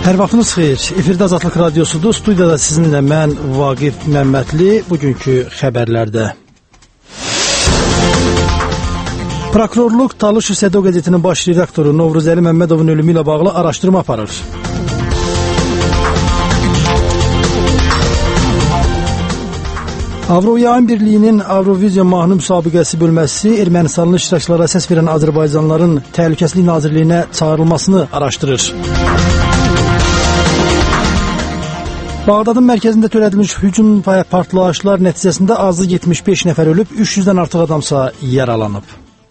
Hər vaxtınız xeyir. Efirdə Azadlıq Radiosudur. Studiyada sizinlə mən Vaqif Məmmədli. Bugünkü xəbərlərdə. Prokurorluq Talış Sədo qəzetinin baş redaktoru Novruzəli Məmmədovun ölümü ilə bağlı araşdırma aparır. Avroyayın Birliyinin Avroviziya mahnı müsabiqəsi bölməsi Ermənistanlı iştirakçılara səs verən Azərbaycanlıların Təhlükəsizlik Nazirliyinə çağırılmasını araşdırır. Bağdadın mərkəzində törədilmiş hücum və partlayışlar nəticəsində azı 75 nəfər ölüb, 300-dən artıq adamsa yaralanıb.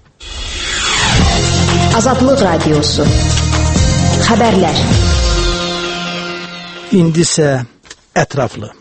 Azadlıq Radiosu. Xəbərlər. İndi isə ətraflı.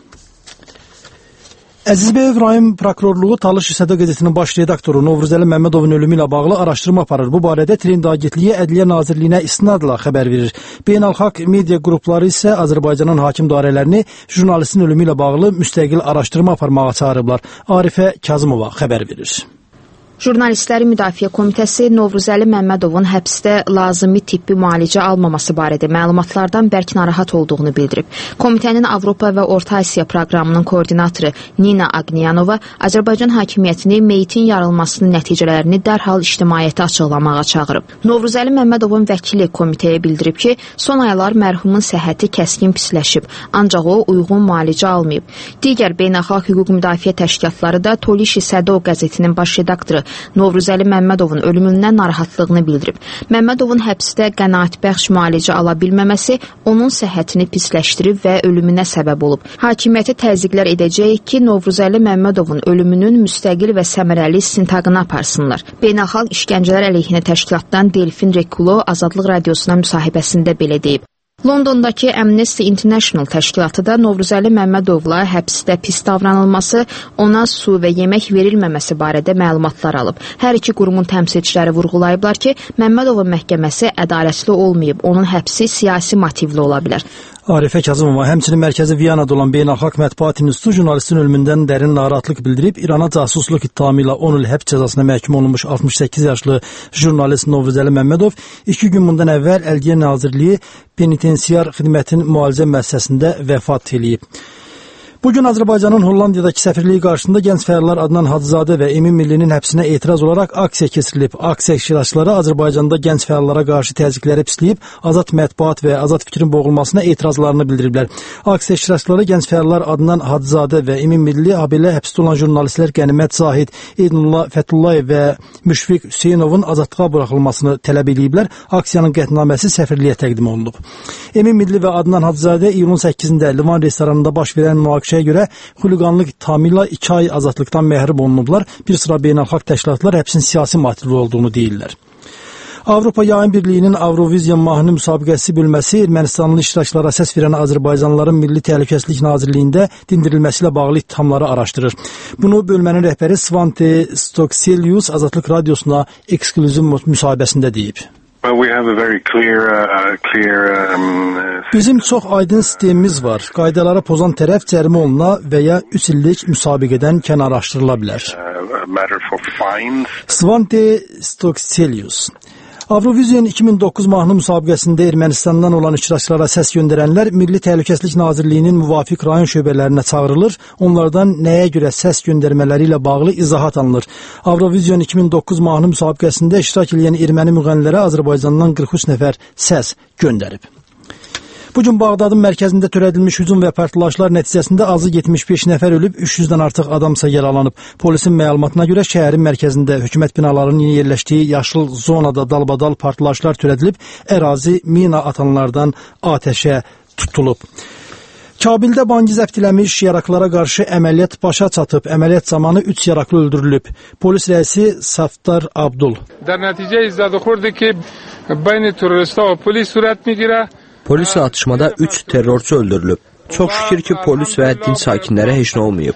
Əzizbəyev rayon prokurorluğu Talış Sədo qəzetinin baş redaktoru Novruzəli Məmmədovun ölümü ilə bağlı araşdırma aparır. Bu barədə Trend Agentliyi Ədliyyə Nazirliyinə istinadla xəbər verir. Beynəlxalq media qrupları isə Azərbaycanın hakim dairələrini jurnalistin ölümü ilə bağlı müstəqil araşdırma aparmağa çağırıblar. Arifə Kazımova xəbər verir. Jurnalistlərin Müdafiə Komitəsi Novruzəli Məmmədovun həbsdə lazımi tibbi müalicə almaması barədə məlumatlardan bərk narahat olduğunu bildirib. Komitənin Avropa və Orta Asiya proqramının koordinatoru Nina Agniyanova Azərbaycan hakimiyyətini meyitin yarılmasının nəticələrini dərhal ictimaiyyətə açıqlamağa çağırıb. Novruzəli Məmmədovun vəkili komitəyə bildirib ki, son aylar mərhumun səhhəti kəskin pisləşib, ancaq o uyğun müalicə almayıb. Digər beynəlxalq hüquq müdafiə təşkilatları da Talış Sədo qəzetinin baş redaktoru Novruzəli Məmmədovun ölümündən narahatlığını bildirib. Məmmədovun həbsdə qənaətbəxş müalicə ala bilməməsi onun səhhətini pisləşdirib və ölümünə səbəb olub. Hakimiyyətə təzyiqlər edəcəyik ki, Novruzəli Məmmədovun ölümünün müstəqil və səmərəli istintaqını aparsınlar. Beynəlxalq İşgəncələr əleyhinə təşkilatdan Delfin Rekulo Azadlıq Radiosuna müsahibəsində belə deyib. Londondakı Amnesty International təşkilatı da Novruzəli Məmmədovla həbsdə pis davranılması, ona su və yemək verilməməsi barədə məlumatlar alıb. Hər iki qurumun təmsilçiləri vurğulayıblar ki, Məmmədovun məhkəməsi ədalətli olmayıb, onun həbsi siyasi motivli ola bilər. Arifə Kazımova həmçinin mərkəzi Viyanada olan Beynəlxalq Mətbuat İnstitutu jurnalistin ölümündən dərin narahatlıq bildirib, İrana casusluq ittihamı ilə 10 il həbs cəzasına məhkum olunmuş 68 yaşlı jurnalist Novruzəli Məmmədov 2 gün bundan əvvəl Ədliyyə Nazirliyi penitensiar xidmətin müalicə müəssisəsində vəfat eləyib. Bugün Azərbaycanın Hollandiyadakı səfirliyi qarşısında gənc fəallar Adnan Hacızadə və Emin Millinin həbsinə etiraz olaraq aksiya keçirilib. Aksiya iştirakçıları Azərbaycanda gənc fəallara qarşı təzyiqləri pisləyib, azad mətbuat və azad fikrin boğulmasına etirazlarını bildiriblər. Aksiya iştirakçıları gənc fəallar Adnan Hacızadə və Emin Milli, habelə həbsdə olan jurnalistlər Qənimət Zahid, Eydnullah Fəthullayev və Müşfiq Hüseynovun azadlığa buraxılmasını tələb ediblər. Aksiyanın qətnaməsi səfirliyə təqdim olunub. Emin Milli və Adnan Hacızadə iyulun 8-də Livan restoranında baş verən münaqişəyə görə xuliqanlıq ittihamı ilə 2 ay azadlıqdan məhrum olunublar. Bir sıra beynəlxalq təşkilatlar həbsin siyasi motivli olduğunu deyirlər. Avroyayın Birliyinin Avroviziya mahnı müsabiqəsi bölməsi Ermənistanlı iştirakçılara səs verən Azərbaycanlıların Milli Təhlükəsizlik Nazirliyində dindirilməsi ilə bağlı ittihamları araşdırır. Bunu bölmənin rəhbəri Svante Stokselius Azadlıq Radiosuna eksklüziv müsahibəsində deyib. Bizim çox aydın sistemimiz var. Qaydalara pozan tərəf cərimə oluna və ya 3 illik müsabiqədən kənarlaşdırıla bilər. Svante Stokselius. Avroviziyanın 2009 mahnı müsabiqəsində Ermənistandan olan iştirakçılara səs göndərənlər Milli Təhlükəsizlik Nazirliyinin müvafiq rayon şöbələrinə çağırılır. Onlardan nəyə görə səs göndərmələri ilə bağlı izahat alınır. Avroviziyanın 2009 mahnı müsabiqəsində iştirak edən erməni müğənnilərə Azərbaycandan 43 nəfər səs göndərib. Bugün Bağdadın mərkəzində törədilmiş hücum və partlayışlar nəticəsində azı 75 nəfər ölüb, 300-dən artıq adamsa yaralanıb. Polisin məlumatına görə şəhərin mərkəzində hökumət binalarının yerləşdiyi yaşıl zonada dalbadal partlayışlar törədilib, ərazi mina atanlardan atəşə tutulub. Kabildə banki zəbt eləmiş yaraqlara qarşı əməliyyat başa çatıb. Əməliyyat zamanı 3 yaraqlı öldürülüb. Polis rəisi Safdar Abdul. Dar nəticə izlədi xurdu ki, bəyn teröristlər və polis surət migirə. Polislə atışmada 3 terrorçu öldürülüb. Çox şükür ki, polis və dinc sakinlərə heç nə olmayıb.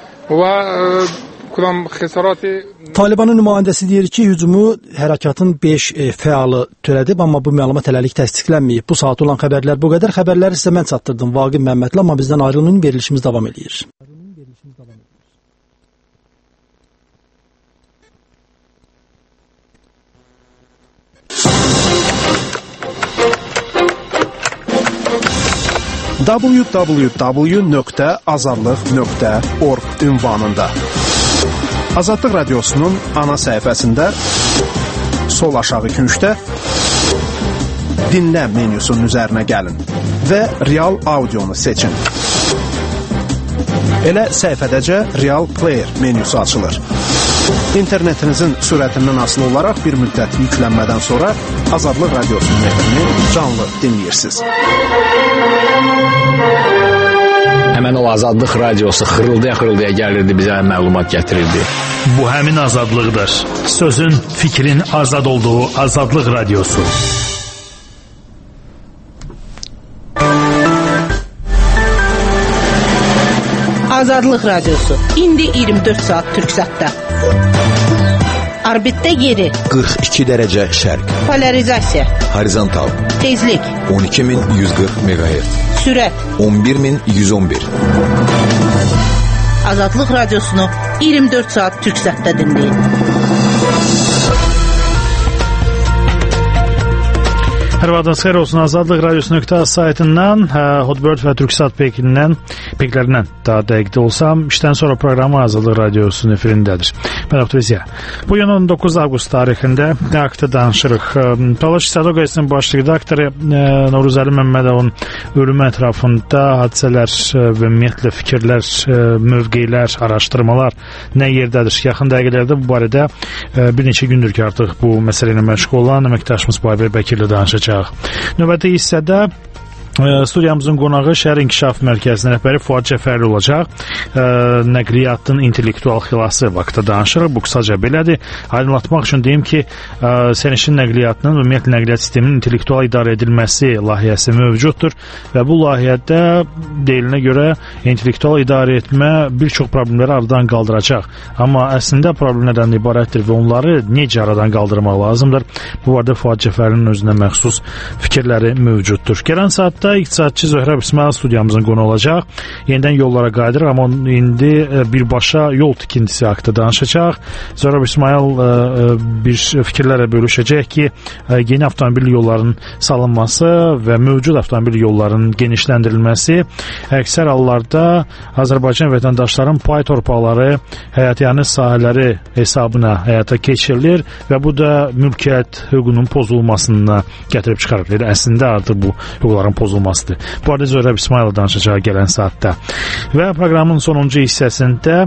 Talibanın nümayəndəsi deyir ki, hücumu hərəkatın 5 fəalı törədib, amma bu məlumat hələlik təsdiqlənməyib. Bu saat olan xəbərlər bu qədər. Xəbərləri sizə mən çatdırdım Vaqif Məmmədli, amma bizdən ayrılmayın, verilişimiz davam edir. www.azadlıq.org ünvanında. Azadlıq Radiosunun ana səhifəsində sol aşağı küncdə dinlə menyusunun üzərinə gəlin və Real Audionu seçin. Elə səhifədəcə Real Player menyusu açılır. İnternetinizin sürətindən asılı olaraq bir müddət yüklənmədən sonra Azadlıq Radiosunun efrini canlı dinləyirsiniz. Həmən o Azadlıq Radiosu xırıldaya gəlirdi, bizə məlumat gətirirdi. Bu həmin azadlıqdır. Sözün, fikrin azad olduğu Azadlıq Radiosu. Azadlıq Radiosu. İndi 24 saat Türksatda. Orbitdə yeri 42 dərəcə şərq. Polarizasiya. Horizontal. Tezlik 12140 MHz. Sürət 11111. Azadlıq Radiosunu 24 saat Türksatda dinləyin. Hər vaxtınız xeyir olsun. Azadlıq Radiosu.az saytından, Hotbird və Türksat peklərindən daha dəqiqdə olsam, işdən sonra proqramı Azadlıq Radiosunun efirindədir. Mən Abdüziya. Bugün 19 avqust tarixində haqda danışırıq. Talaş İstihad Qəzetinin baş redaktoru Novruzəli Məmmədovun ölümü ətrafında hadisələr və ümumiyyətlə fikirlər, mövqeylər, araşdırmalar nə yerdədir? Yaxın dəqiqələrdə bu barədə bir neçə gündür ki, artıq bu məsələ ilə məşğul olan əməkdaşımız Babir Bəkirlə danışacaq. Növbəti hissədə studiyamızın qonağı Şəhər İnkişaf Mərkəzinin rəhbəri Fuad Cəfərli olacaq. Nəqliyyatın intellektual xilası vaxtda danışırıq. Bu qısaca belədir. Aydınlatmaq üçün deyim ki, sərnişin nəqliyyatının, ümumiyyətlə nəqliyyat sisteminin intellektual idarə edilməsi layihəsi mövcuddur və bu layihədə deyilinə görə intellektual idarə etmə bir çox problemləri aradan qaldıracaq. Amma əslində problemlərdən ibarətdir və onları necə aradan qaldırmaq lazımdır? Bu arada Fuad Cəfərlinin özünə məxsus fikirləri mövcuddur. Gələn saat İqtisadçı Zöhrəb İsmail studiyamızın qonu olacaq. Yenidən yollara qayıdırıq, amma indi birbaşa yol tikintisi haqqında danışacaq. Zöhrəb İsmail bir fikirlərlə bölüşəcək ki, yeni avtomobil yollarının salınması və mövcud avtomobil yollarının genişləndirilməsi əksər hallarda Azərbaycan vətəndaşların pay torpaqları, həyatyanı sahələri hesabına həyata keçirilir və bu da mülkiyyət hüququnun pozulmasına gətirib çıxarır. Əslində artıq bu hüquqların pozulmasıdır. Bu arada Zöhrəb İsmail'la danışacağı gələn saatdə. Və proqramın sonuncu hissəsində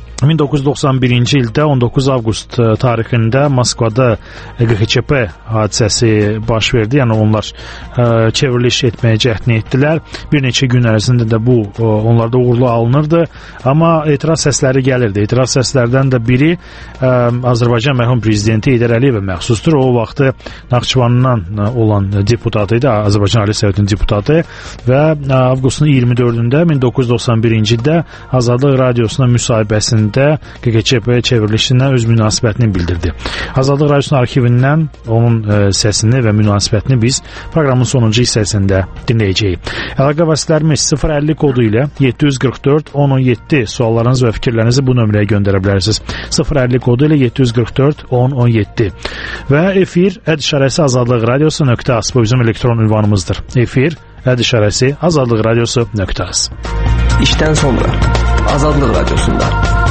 1991-ci ildə 19 avqust tarixində Moskvada QXÇP hadisəsi baş verdi. Yəni onlar çevriliş etməyə cəhdini etdilər. Bir neçə gün ərzində də bu onlarda uğurlu alınırdı. Amma etiraz səsləri gəlirdi. Etiraz səslərdən də biri Azərbaycan mərhum prezidenti Heydər Əliyevə məxsusdur. O vaxtı Naxçıvandan olan deputat idi, Azərbaycan Ali Sovetinin deputatı və avqustun 24-də 1991-ci ildə Azadlıq Radiosuna müsahibəsində QXÇP çevrilişinə öz münasibətini bildirdi. Azadlıq Radiosunun arxivindən onun səsini və münasibətini biz proqramın sonuncu hissəsində dinləyəcəyik. Əlaqə vasitələrimiz 050 kodu ilə 744 1017 suallarınız və fikirlərinizi bu nömrəyə göndərə bilərsiniz. 050 kodu ilə 744 1017 və efir @işarəsi Azadlıq Radiosu.az bu bizim elektron ünvanımızdır. Efir @işarəsi Azadlıq Radiosu.az. İşdən sonra Azadlıq Radiosunda.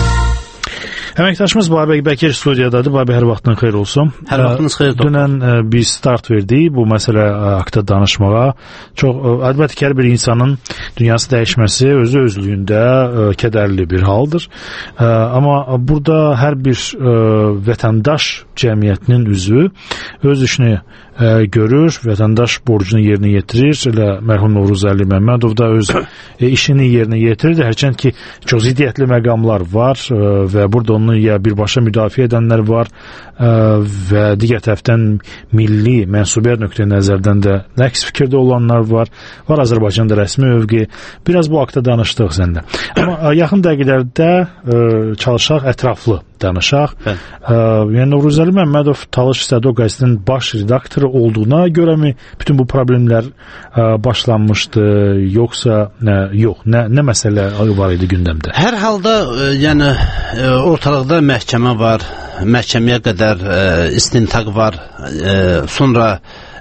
Əməkdaşımız Babək Bəkir studiyadadır. Babək, hər vaxtın xeyir olsun. Hər vaxtınız xeyir olsun. Dünən biz start verdik bu məsələ haqqında danışmağa. Çox əlbəttə ki, hər bir insanın dünyası dəyişməsi özü özlüyündə kədərli bir haldır. Amma burada hər bir vətəndaş cəmiyyətinin üzvü öz işini görür, vətəndaş borcunu yerinə yetirir. Elə mərhum Novruzəli Məmmədov da öz işini yerinə yetirir. Hərçənd ki, çox ziddiyyətli məqamlar var və burada onu ya birbaşa müdafiə edənlər var və digər tərəfdən milli mənsubiyyət nöqteyi nəzərdən də əks fikirdə olanlar var. Var Azərbaycanda rəsmi mövqe. Biraz bu haqda danışdıq səndə. Amma yaxın dəqiqələrdə çalışaq ətraflı danışaq. Yəni Novruzəli Məmmədov Talış İstihad Qəzetinin baş redaktoru olduğuna görəmi bütün bu problemlər başlanmışdı, yoxsa yox? Nə məsələ var idi gündəmdə? Hər halda yəni ortalıqda məhkəmə var, məhkəməyə qədər istintaq var, sonra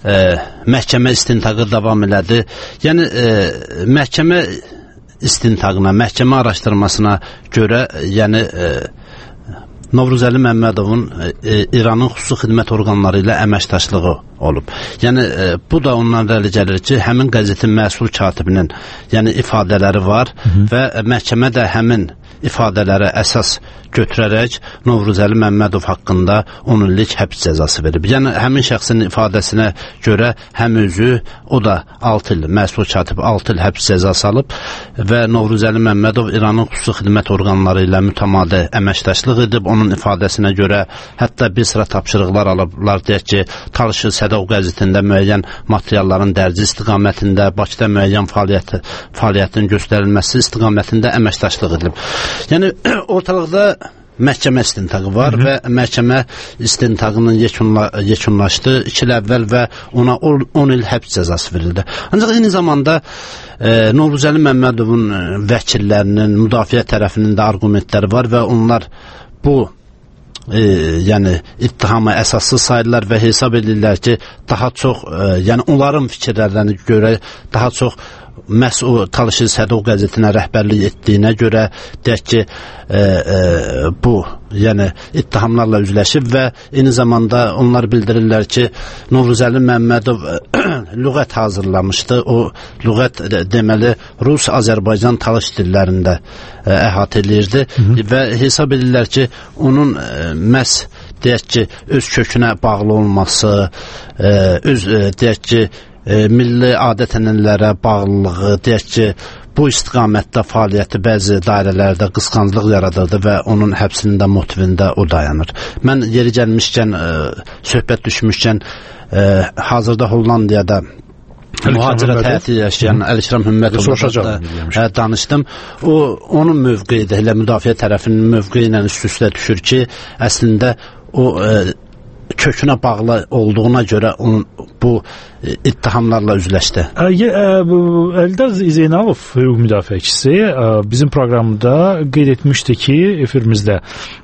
məhkəmə istintaqı davam elədi. Yəni məhkəmə istintaqına, məhkəmə araşdırmasına görə, yəni Novruzəli Məmmədovun İranın xüsusi xidmət orqanları ilə əməkdaşlığı olub. Yəni bu da ondan irəli gəlir ki, həmin qəzetin məsul katibinin yəni ifadələri var və məhkəmə də həmin ifadələri əsas götürərək Novruzəli Məmmədov haqqında 10 illik həbs cəzası verib. Yəni həmin şəxsin ifadəsinə görə həm özü, o da 6 il, məsul katib 6 il həbs cəzası alıb və Novruzəli Məmmədov İranın xüsusi xidmət orqanları ilə mütəmadi əməkdaşlıq edib. Onun ifadəsinə görə hətta bir sıra tapşırıqlar alıblar, deyək ki, Talış Sədov qəzetində müəyyən materialların dərci istiqamətində, Bakıda müəyyən fəaliyyətin göstərilməsi istiqamətində əməkdaşlıq edilib. Yəni ortalıqda məhkəmə istintaqı var və məhkəmə istintaqının yekunlaşdı 2 il əvvəl və ona 10 il həbs cəzası verildi. Ancaq eyni zamanda Novruzəli Məmmədovun vəkillərinin, müdafiə tərəfinin də arqumentləri var və onlar bu yəni ittihamı əsassız sayırlar və hesab edirlər ki, daha çox yəni onların fikirlərinə görə daha çox məhz o Talış Sədov qəzetinə rəhbərlik etdiyinə görə deyək ki, bu yəni ittihamlarla üzləşib və eyni zamanda onlar bildirirlər ki, Novruzəli Məmmədov lüğət hazırlamışdı. O lüğət deməli Rus, Azərbaycan, Talış dillərində əhatə edirdi və hesab edirlər ki, onun məhz deyək ki, öz kökünə bağlı olması, öz deyək ki, milli adət-ənənələrə bağlılığı, deyək ki, bu istiqamətdə fəaliyyəti bəzi dairələrdə qısqanclıq yaradırdı və onun həbsinin də motivində o dayanır. Mən yeri gəlmişkən, söhbət düşmüşkən, hazırda Hollandiyada mühacirət həyatı yaşayan Əlikiram Hümmətovla danışdım. Onun mövqeyi ilə müdafiə tərəfinin mövqeyi ilə üst-üstə düşür ki, əslində o kökünə bağlı olduğuna görə bu ittihamlarla üzləşdi. Eldar Zeynalov hüquq müdafiəçisi bizim proqramda qeyd etmişdi ki, efirimizdə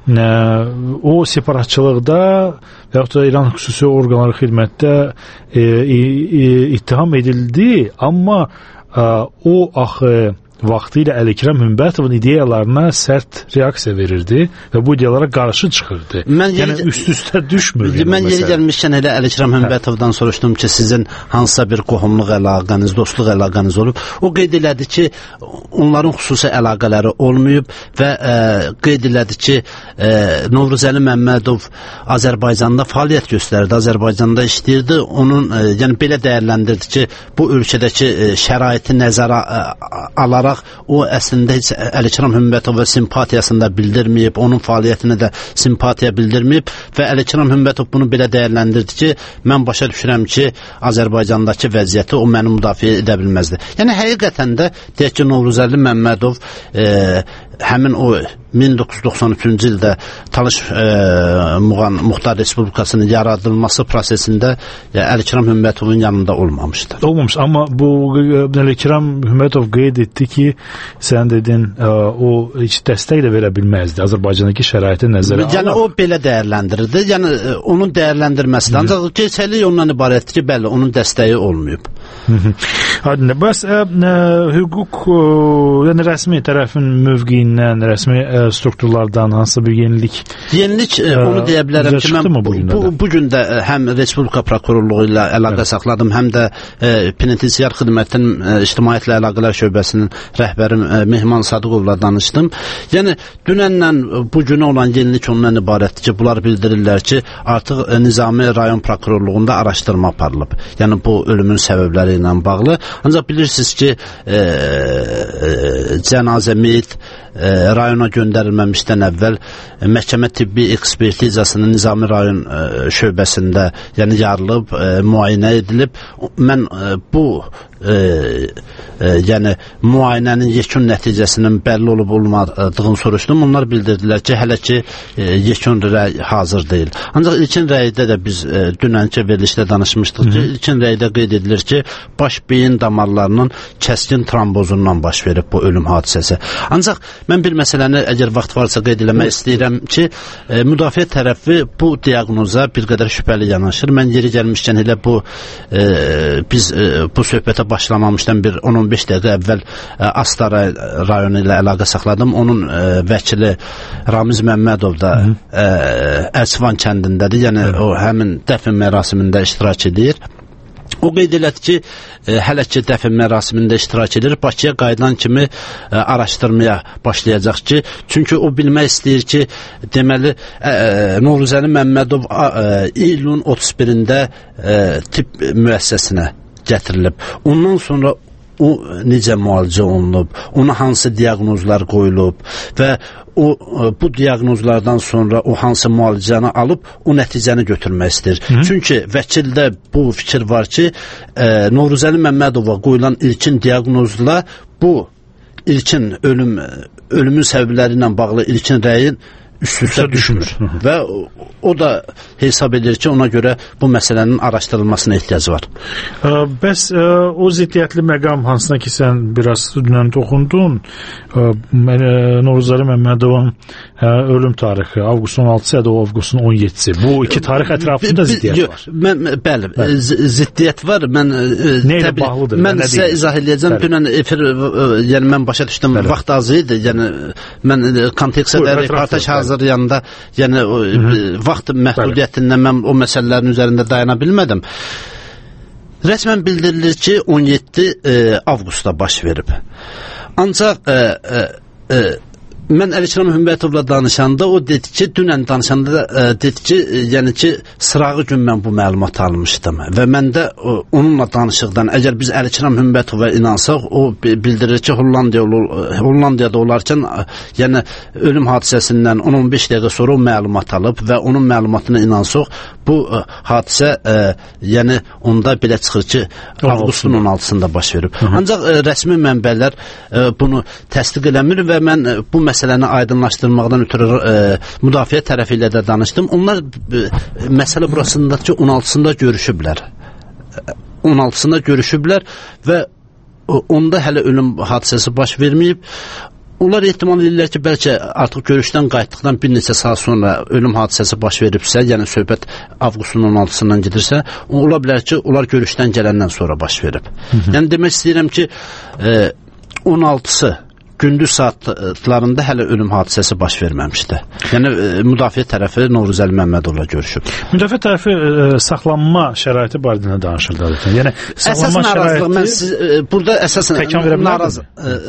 o separatçılıqda və yaxud da İran xüsusi orqanları xidmətdə ittiham edildi, amma o axı vaxtilə Əlikiram Hümbətovun ideyalarına sərt reaksiya verirdi və bu ideyalara qarşı çıxırdı. Yəni üst-üstə düşmürdü. Mən yeri gəlmişkən elə Əlikiram Hümbətovdan soruşdum ki, sizin hansısa bir qohumluq əlaqəniz, dostluq əlaqəniz olub. O qeyd elədi ki, onların xüsusi əlaqələri olmayıb və qeyd elədi ki, Novruzəli Məmmədov Azərbaycanda fəaliyyət göstərdi, Azərbaycanda işləyirdi. Onun, yəni belə dəyərləndirdi ki, bu ölkədəki şəraiti nəzərə alaraq o əslində heç Əlikiram Hümbətova simpatiyasını da bildirməyib, onun fəaliyyətinə də simpatiya bildirməyib və Əlikiram Hümbətov bunu belə dəyərləndirdi ki, mən başa düşürəm ki, Azərbaycandakı vəziyyəti o məni müdafiə edə bilməzdi. Yəni həqiqətən də deyək ki, Novruzəli Məmmədov həmin o 1993-cü ildə Talış Muxtar Respublikasının yaradılması prosesində Əlikiram Hümbətovun yanında olmamışdı. Olmamış, amma bu Əlikiram Hümbətov qeyd etdi ki, sən dedin, o heç dəstək də verə bilməzdi Azərbaycandakı şəraiti nəzərə alaq. Yəni o belə dəyərləndirirdi, yəni onun dəyərləndirməsi də, ancaq keçərlik ondan ibarətdir ki, bəli, onun dəstəyi olmayıb. Bəs hüquq, yəni rəsmi tərəfin mövqiyindən, rəsmi strukturlardan hansısa bir yenilik onu deyə bilərəm ki, mən bu gün də həm Respublika Prokurorluğu ilə əlaqə saxladım, həm də Penitensiar Xidmətinin İctimaiyyətlə Əlaqələr Şöbəsinin rəhbəri Mehman Sadıqovla danışdım. Yəni dünənlə bu günə olan yenilik ondan ibarətdir ki, bunlar bildirirlər ki, artıq Nizami rayon prokurorluğunda araşdırma aparılıb. Yəni bu ölümün səbəbləri ilə bağlı. Ancaq bilirsiniz ki, cənazə meyit rayona göndərilməmişdən əvvəl məhkəmə tibbi ekspertizasının Nizami rayon şöbəsində yəni yarılıb, müayinə edilib. Mən bu yəni müayinənin yekun nəticəsinin bəlli olub olmadığını soruşdum. Onlar bildirdilər ki, hələ ki yekun rəy hazır deyil. Ancaq ilkin rəydə də biz dünənki verilişdə danışmışdıq ki, ilkin rəydə qeyd edilir ki, baş beyin damarlarının kəskin trombozundan baş verib bu ölüm hadisəsi. Ancaq mən bir məsələni əgər vaxt varsa qeyd eləmək istəyirəm ki, müdafiə tərəfi bu diaqnoza bir qədər şübhəli yanaşır. Mən yeri gəlmişkən elə biz bu söhbətə başlamamışdan bir 10-15 dəqiqə əvvəl Astara rayonu ilə əlaqə saxladım. Onun vəkili Ramiz Məmmədov da Əlsivan kəndindədir. Yəni o həmin dəfn mərasimində iştirak edir. O qeyd elədi ki, hələ ki dəfn mərasimində iştirak edir. Bakıya qayıdan kimi araşdırmaya başlayacaq ki, çünki o bilmək istəyir ki, deməli Novruzəli Məmmədov iyulun 31-də tibb müəssisəsinə gətirilib. Ondan sonra o necə müalicə olunub, ona hansı diaqnozlar qoyulub və bu diaqnozlardan sonra o hansı müalicəni alıb o nəticəni götürmək istəyir. Çünki vəkildə bu fikir var ki, Novruzəli Məmmədova qoyulan ilkin diaqnozla bu ilkin ölümün səbəbləri ilə bağlı ilkin rəyin üstə düşmür. Və o da hesab edir ki, ona görə bu məsələnin araşdırılmasına ehtiyac var. Bəs o ziddiyyətli məqam hansına ki, sən biraz dünən toxundun, Novruzəli Məmmədovun ölüm tarixi avqustun 16-sı ya da avqustun 17-si. Bu iki tarix ətrafında ziddiyyət var. Bəli, ziddiyyət var. Nə ilə bağlıdır? Mən sizə izah edəcəm. Dünən efir, yəni mən başa düşdüm, vaxt az idi. Yəni mən kontekstdə reportaj hazırlayanda, yəni vaxt məhdudiyyətindən mən o məsələlərin üzərində dayana bilmədim. Rəsmən bildirilir ki, 17 avqustda baş verib. Ancaq mən Əlikiram Hümbətovla danışanda o dedi ki, dünən danışanda dedi ki, yəni ki, sırağı gün mən bu məlumatı almışdım və mən də onunla danışıqdan, əgər biz Əlikiram Hümbətova inansaq, o bildirir ki, Hollandiyada olarkən, yəni ölüm hadisəsindən 10-15 dəqiqə sonra o məlumat alıb və onun məlumatına inansaq, bu hadisə, yəni onda belə çıxır ki, avqustun 16-sında baş verib. Ancaq rəsmi mənbələr bunu təsdiq eləmir və mən bu məsələni aydınlaşdırmaqdan ötürü müdafiə tərəfi ilə də danışdım. Onlar məsələ burasında ki, 16-sında görüşüblər. 16-sında görüşüblər və onda hələ ölüm hadisəsi baş verməyib. Onlar ehtimal edirlər ki, bəlkə artıq görüşdən qayıtdıqdan bir neçə saat sonra ölüm hadisəsi baş veribsə, yəni söhbət avqustun 16-sından gedirsə, ola bilər ki, onlar görüşdən gələndən sonra baş verib. Yəni demək istəyirəm ki, 16-sı gündüz saatlarında hələ ölüm hadisəsi baş verməmişdi. Yəni müdafiə tərəfi Novruzəli Məmmədovla görüşüb. Müdafiə tərəfi saxlanma şəraiti barədə danışırdı adətən. Yəni saxlanma şəraiti burada əsasən narazı.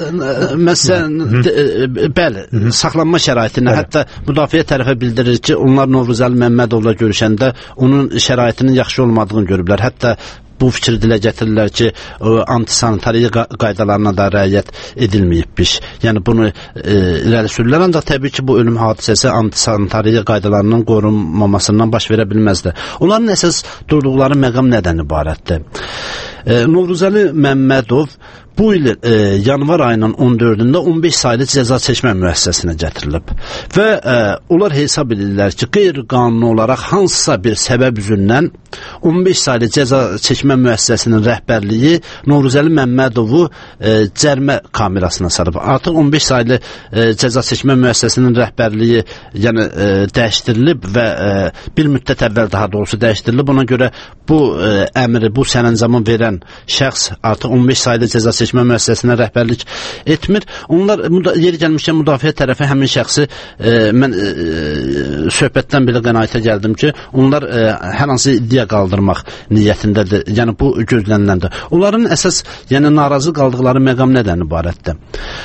Bəli, saxlanma şəraitinə hətta müdafiə tərəfi bildirir ki, onlar Novruzəli Məmmədovla görüşəndə onun şəraitinin yaxşı olmadığını görüblər. Hətta bu fikir dilə gətirirlər ki, antisanitariya qaydalarına da rəayət edilməyibmiş. Yəni bunu irəli sürürlər, ancaq təbii ki, bu ölüm hadisəsi antisanitariya qaydalarının qorunmamasından baş verə bilməzdi. Onların əsas durduqları məqam nədən ibarətdir? Novruzəli Məmmədov bu il yanvar ayının 14-də 15 saylı cəza çəkmə müəssisəsinə gətirilib və onlar hesab edirlər ki, qeyri-qanuni olaraq hansısa bir səbəb üzündən 15 saylı cəza çəkmə müəssisəsinin rəhbərliyi Novruzəli Məmmədovu cərimə kamerasına sarıb. Artıq 15 saylı cəza çəkmə müəssisəsinin rəhbərliyi yəni dəyişdirilib və bir müddət əvvəl daha doğrusu dəyişdirilib. Ona görə bu əmri, bu sərəncamı verən şəxs artıq 15 saylı cəza çəkmə müəssisəsinə rəhbərlik etmir. Onlar yeri gəlmişkən müdafiə tərəfi həmin şəxsi mən söhbətdən belə qənaətə gəldim ki, onlar hər hansı iddia qaldırmaq niyyətindədir. Yəni bu gözləniləndir. Onların əsas narazı qaldıqları məqam nədən ibarətdir?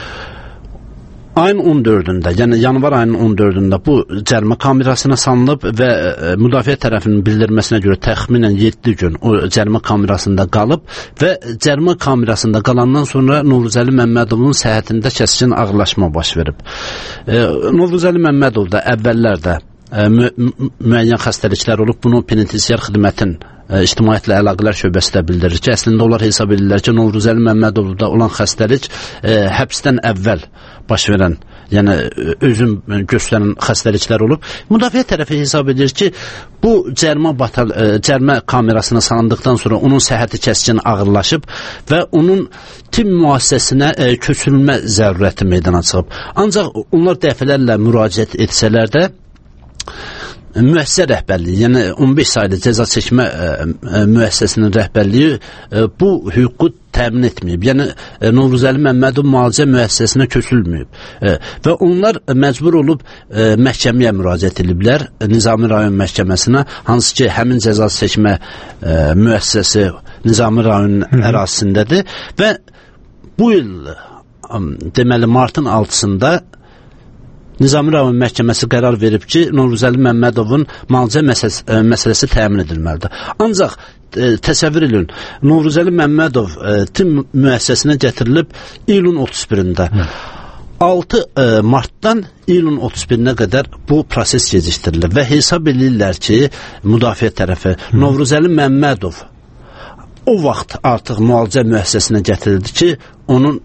Ayın 14-də, yəni yanvar ayının 14-də bu cərimə kamerasına salınıb və müdafiə tərəfinin bildirməsinə görə təxminən 7 gün o cərimə kamerasında qalıb və cərimə kamerasında qalandan sonra Novruzəli Məmmədovun səhhətində kəskin ağırlaşma baş verib. Novruzəli Məmmədov da əvvəllər də müəyyən xəstəliklər olub. Bunu penitensiar xidmətin İctimaiyyətlə Əlaqələr şöbəsi də bildirir ki, əslində onlar hesab edirlər ki, Novruzəli Məmmədovda olan xəstəlik həbsdən əvvəl baş verən, yəni özün göstərən xəstəliklər olub. Müdafiə tərəfi hesab edir ki, bu cərimə kamerasına salındıqdan sonra onun səhhəti kəskin ağırlaşıb və onun tibb müəssisəsinə köçürülmə zərurəti meydana çıxıb. Ancaq onlar dəfələrlə müraciət etsələr də müəssisə rəhbərliyi, yəni 15 saylı cəza çəkmə müəssisəsinin rəhbərliyi bu hüququ təmin etməyib. Yəni Novruzəli Məmmədov müalicə müəssisəsinə köçürülməyib və onlar məcbur olub məhkəməyə müraciət ediblər, Nizami rayon məhkəməsinə, hansı ki, həmin cəza çəkmə müəssisəsi Nizami rayonun ərazisindədir və bu il deməli martın 6-sında Nizami rayon məhkəməsi qərar verib ki, Novruzəli Məmmədovun müalicə məsələsi təmin edilməlidir. Ancaq təsəvvür edin, Novruzəli Məmmədov tibb müəssisəsinə gətirilib iyulun 31-də. 6 martdan iyulun 31-nə qədər bu proses gecikdirilir və hesab edirlər ki, müdafiə tərəfi Novruzəli Məmmədov o vaxt artıq müalicə müəssisəsinə gətirildi ki, onun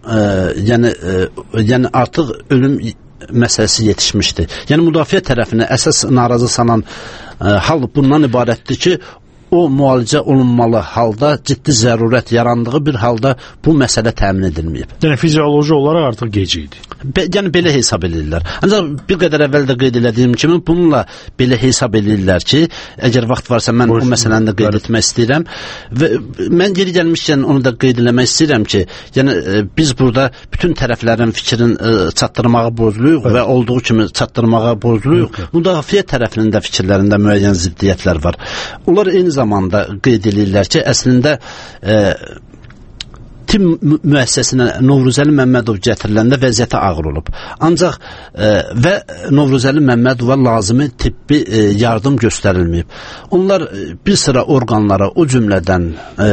yəni artıq ölüm məsələsi yetişmişdi. Yəni müdafiə tərəfinə əsas narazı salan hal bundan ibarətdir ki, o müalicə olunmalı halda ciddi zərurət yarandığı bir halda bu məsələ təmin edilməyib. Yəni fizioloji olaraq artıq gec idi. Yəni belə hesab edirlər. Ancaq bir qədər əvvəl də qeyd etdiyim kimi bununla belə hesab edirlər ki, əgər vaxt varsa mən o məsələni də qeyd etmək istəyirəm və mən geri gəlmişkən onu da qeyd etmək istəyirəm ki, yəni biz burada bütün tərəflərin fikrin çatdırmağa borcluyuq və olduğu kimi çatdırmağa borcluyuq. Müdafiə tərəfinin də fikirlərində müəyyən ziddiyyətlər var. Onlar eyni zamanda qeyd edirlər ki, əslində tibb müəssisəsinə Novruzəli Məmmədov gətiriləndə vəziyyəti ağır olub. Ancaq və Novruzəli Məmmədova lazımi tibbi yardım göstərilməyib. Onlar bir sıra orqanlara, o cümlədən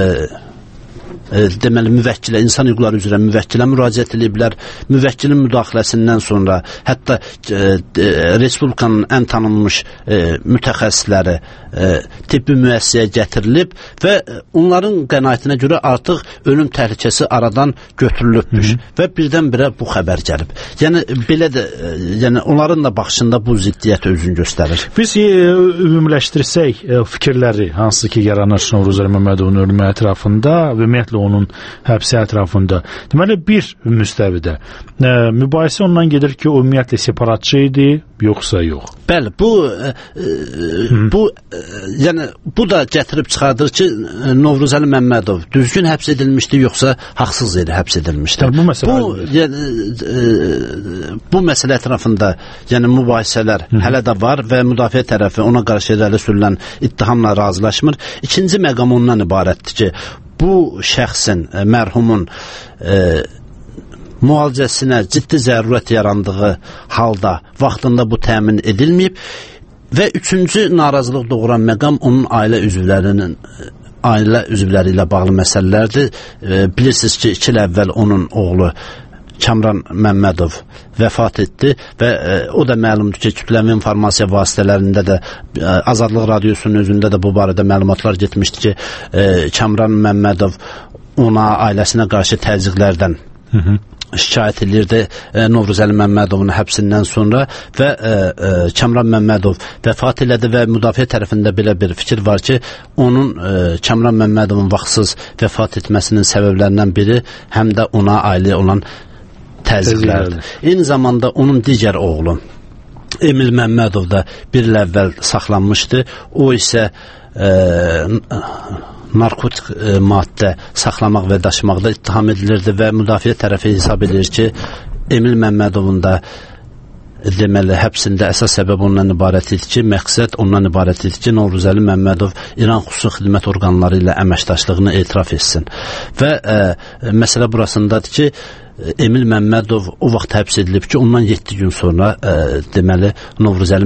deməli müvəkkilə, insan hüquqları üzrə müvəkkilə müraciət ediblər. Müvəkkilin müdaxiləsindən sonra hətta Respublikanın ən tanınmış mütəxəssisləri tibbi müəssisəyə gətirilib və onların qənaətinə görə artıq ölüm təhlükəsi aradan götürülübmüş və birdən-birə bu xəbər gəlib. Yəni belə də, yəni onların da baxışında bu ziddiyyət özünü göstərir. Biz ümumiləşdirsək fikirləri, hansı ki yaranır Novruzəli Məmmədovun ölümü ətrafında və ümumiyyətlə onun həbsi ətrafında. Deməli, bir müstəvidə mübahisə ondan gedir ki, o ümumiyyətlə separatçı idi, yoxsa yox. Bəli, yəni bu da gətirib çıxardır ki, Novruzəli Məmmədov düzgün həbs edilmişdi, yoxsa haqsız yeri həbs edilmişdi. Bu məsələ ətrafında yəni mübahisələr hələ də var və müdafiə tərəfi ona qarşı irəli sürülən ittihamla razılaşmır. İkinci məqam ondan ibarətdir ki, bu şəxsin, mərhumun müalicəsinə ciddi zərurət yarandığı halda vaxtında bu təmin edilməyib və üçüncü narazılıq doğuran məqam onun ailə üzvləri ilə bağlı məsələlərdir. Bilirsiniz ki, 2 il əvvəl onun oğlu Kamran Məmmədov vəfat etdi və o da məlumdur ki, kütləvi informasiya vasitələrində də Azadlıq Radiosunun özündə də bu barədə məlumatlar getmişdi ki, Kamran Məmmədov ona, ailəsinə qarşı təzyiqlərdən şikayət edirdi Novruzəli Məmmədovun həbsindən sonra və Kamran Məmmədov vəfat elədi və müdafiə tərəfində belə bir fikir var ki, onun Kamran Məmmədovun vaxtsız vəfat etməsinin səbəblərindən biri həm də ona ailə olan təzyiqlərdir. Eyni zamanda onun digər oğlu Emil Məmmədov da bir il əvvəl saxlanmışdı. O isə narkotik maddə saxlamaq və daşımaqda ittiham edilirdi və müdafiə tərəfi hesab edir ki, Emil Məmmədovun da deməli həbsində əsas səbəb ondan ibarət idi ki, məqsəd ondan ibarət idi ki, Novruzəli Məmmədov İran xüsusi xidmət orqanları ilə əməkdaşlığını etiraf etsin. Və məsələ burasındadır ki, Emil Məmmədov o vaxt həbs edilib ki, ondan 7 gün sonra deməli Novruzəli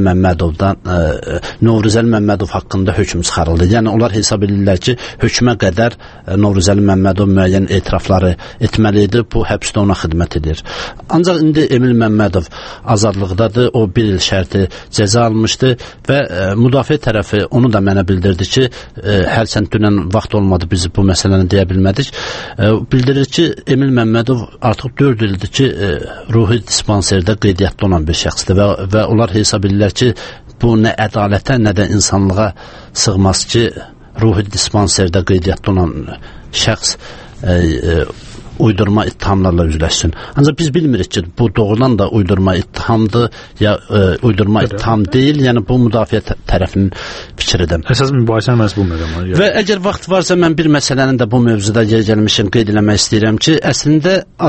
Məmmədov haqqında hökm çıxarıldı. Yəni onlar hesab edirlər ki, hökmə qədər Novruzəli Məmmədov müəyyən etirafları etməli idi. Bu həbsdə ona xidmət edir. Ancaq indi Emil Məmmədov azadlıqdadır. O 1 il şərti cəza almışdı və müdafiə tərəfi onu da mənə bildirdi ki, hərçənd dünən vaxt olmadı, biz bu məsələni deyə bilmədik. Bildirir ki, Emil Məmmədov artıq 4 ildir ki, ruhi dispanserdə qeydiyyatda olan bir şəxsdir və onlar hesab edirlər ki, bu nə ədalətə, nə də insanlığa sığmaz ki, ruhi dispanserdə qeydiyyatda olan şəxs uydurma ittihamlarla üzləşsin. Ancaq biz bilmirik ki, bu doğrudan da uydurma ittihamdır ya uydurma ittiham deyil. Yəni bu müdafiə tərəfinin fikridir. Əsas mübahisənin məhz bu məqamı. Və əgər vaxt varsa mən bir məsələnin də bu mövzuda yer gəlmişəm qeyd eləmək istəyirəm ki, əslində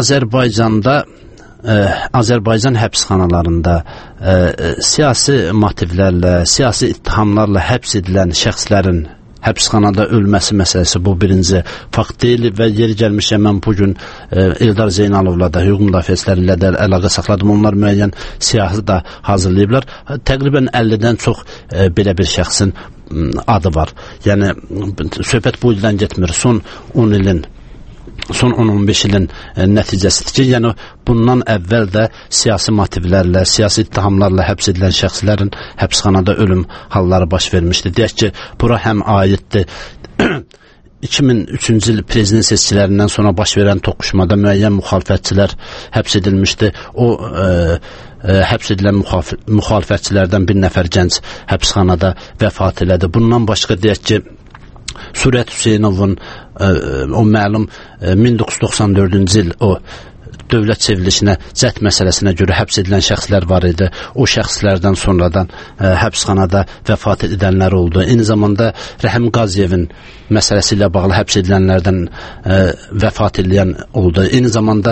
Azərbaycan həbsxanalarında siyasi motivlərlə, siyasi ittihamlarla həbs edilən şəxslərin həbsxanada ölməsi məsələsi bu birinci fakt deyil və yeri gəlmişəm mən bugün Eldar Zeynalovla da, hüquq müdafiəçiləri ilə də əlaqə saxladım. Onlar müəyyən siyahı da hazırlayıblar. Təqribən 50-dən çox belə bir şəxsin adı var. Yəni söhbət bu ildən getmir. Son 10-15 ilin nəticəsidir ki, yəni bundan əvvəl də siyasi motivlərlə, siyasi ittihamlarla həbs edilən şəxslərin həbsxanada ölüm halları baş vermişdi. Deyək ki, bura həm aiddir 2003-cü il prezident seçkilərindən sonra baş verən toqquşmada müəyyən müxalifətçilər həbs edilmişdi. O həbs edilən müxalifətçilərdən bir nəfər gənc həbsxanada vəfat elədi. Bundan başqa deyək ki, Surət Hüseynovun o məlum 1994-cü il o dövlət çevrilişinə, cəhd məsələsinə görə həbs edilən şəxslər var idi. O şəxslərdən sonradan həbsxanada vəfat edənlər oldu. Eyni zamanda Rəhim Qaziyevin məsələsi ilə bağlı həbs edilənlərdən vəfat edən oldu. Eyni zamanda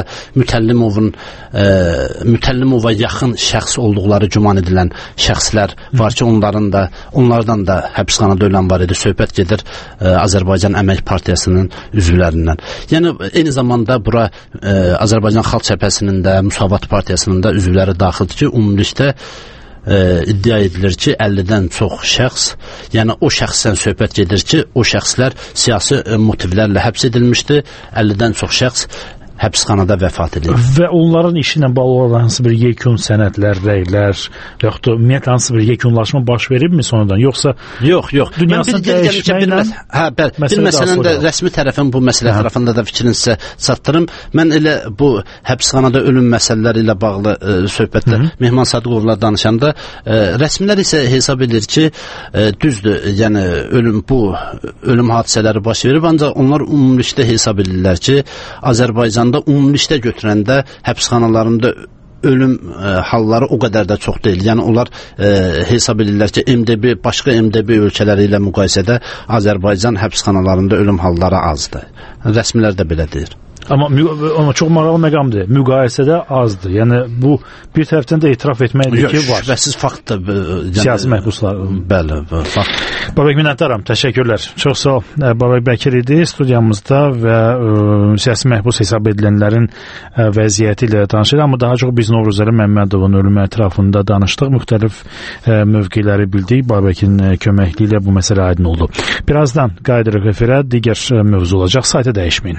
Mütəllimova yaxın şəxs olduqları güman edilən şəxslər var ki, onlardan da həbsxanada ölən var idi. Söhbət gedir Azərbaycan Əmək Partiyasının üzvlərindən. Yəni eyni zamanda bura Azərbaycan Xalq Cəbhəsinin də, Müsavat Partiyasının da üzvləri daxildir ki, ümumilikdə iddia edilir ki, 50-dən çox şəxs, yəni o şəxsdən söhbət gedir ki, o şəxslər siyasi motivlərlə həbs edilmişdi, 50-dən çox şəxs həbsxanada vəfat edir. Və onların işi ilə bağlı olan hansı bir yekun sənədlər, rəylər, yaxud da ümumiyyətlə hansı bir yekunlaşma baş veribmi sonradan, yoxsa Yox. Dünyasını dəyişməklə bir məsələnin də rəsmi tərəfin bu məsələ tərəfində də fikrini sizə çatdırım. Mən elə bu həbsxanada ölüm məsələləri ilə bağlı söhbətdə Mehman Sadıqovla danışanda rəsmilər isə hesab edir ki, düzdür, yəni ölüm hadisələri baş verib, ancaq onlar ümumilikdə hesab edirlər ki, Azərbaycanda ümumilikdə götürəndə həbsxanalarında ölüm halları o qədər də çox deyil. Yəni onlar hesab edirlər ki, başqa MDB ölkələri ilə müqayisədə Azərbaycan həbsxanalarında ölüm halları azdır. Rəsmilər də belə deyir. Amma çox maraqlı məqamdır. Müqayisədə azdır. Yəni bu bir tərəfdən də etiraf etməkdir ki, var. Şübhəsiz faktdır. Siyasi məhbuslar. Bəli, fakt. Babək minnətdaram. Təşəkkürlər. Çox sağ ol. Babək Bəkir idi studiyamızda və siyasi məhbus hesab edilənlərin vəziyyəti ilə danışırıq. Amma daha çox biz Novruzəli Məmmədovun ölümü ətrafında danışdıq. Müxtəlif mövqeləri bildik. Babəkin köməkliyi ilə bu məsələ aydın oldu. Birazdan qayıdırıq efirə. Digər mövzu olacaq. Saytı dəyişməyin.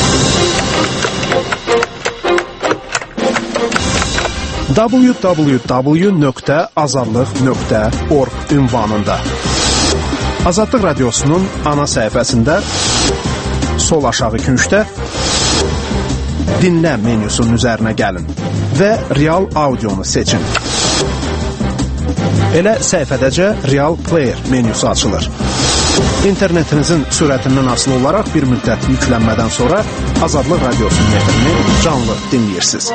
www.azadlıq.org ünvanında Azadlıq Radiosunun ana səhifəsində sol aşağı küncdə dinlə menyusunun üzərinə gəlin və real audionu seçin. Elə səhifədəcə Real Player menyusu açılır. İnternetinizin sürətindən asılı olaraq bir müddət yüklənmədən sonra Azadlıq Radiosunun efrini canlı dinləyirsiniz.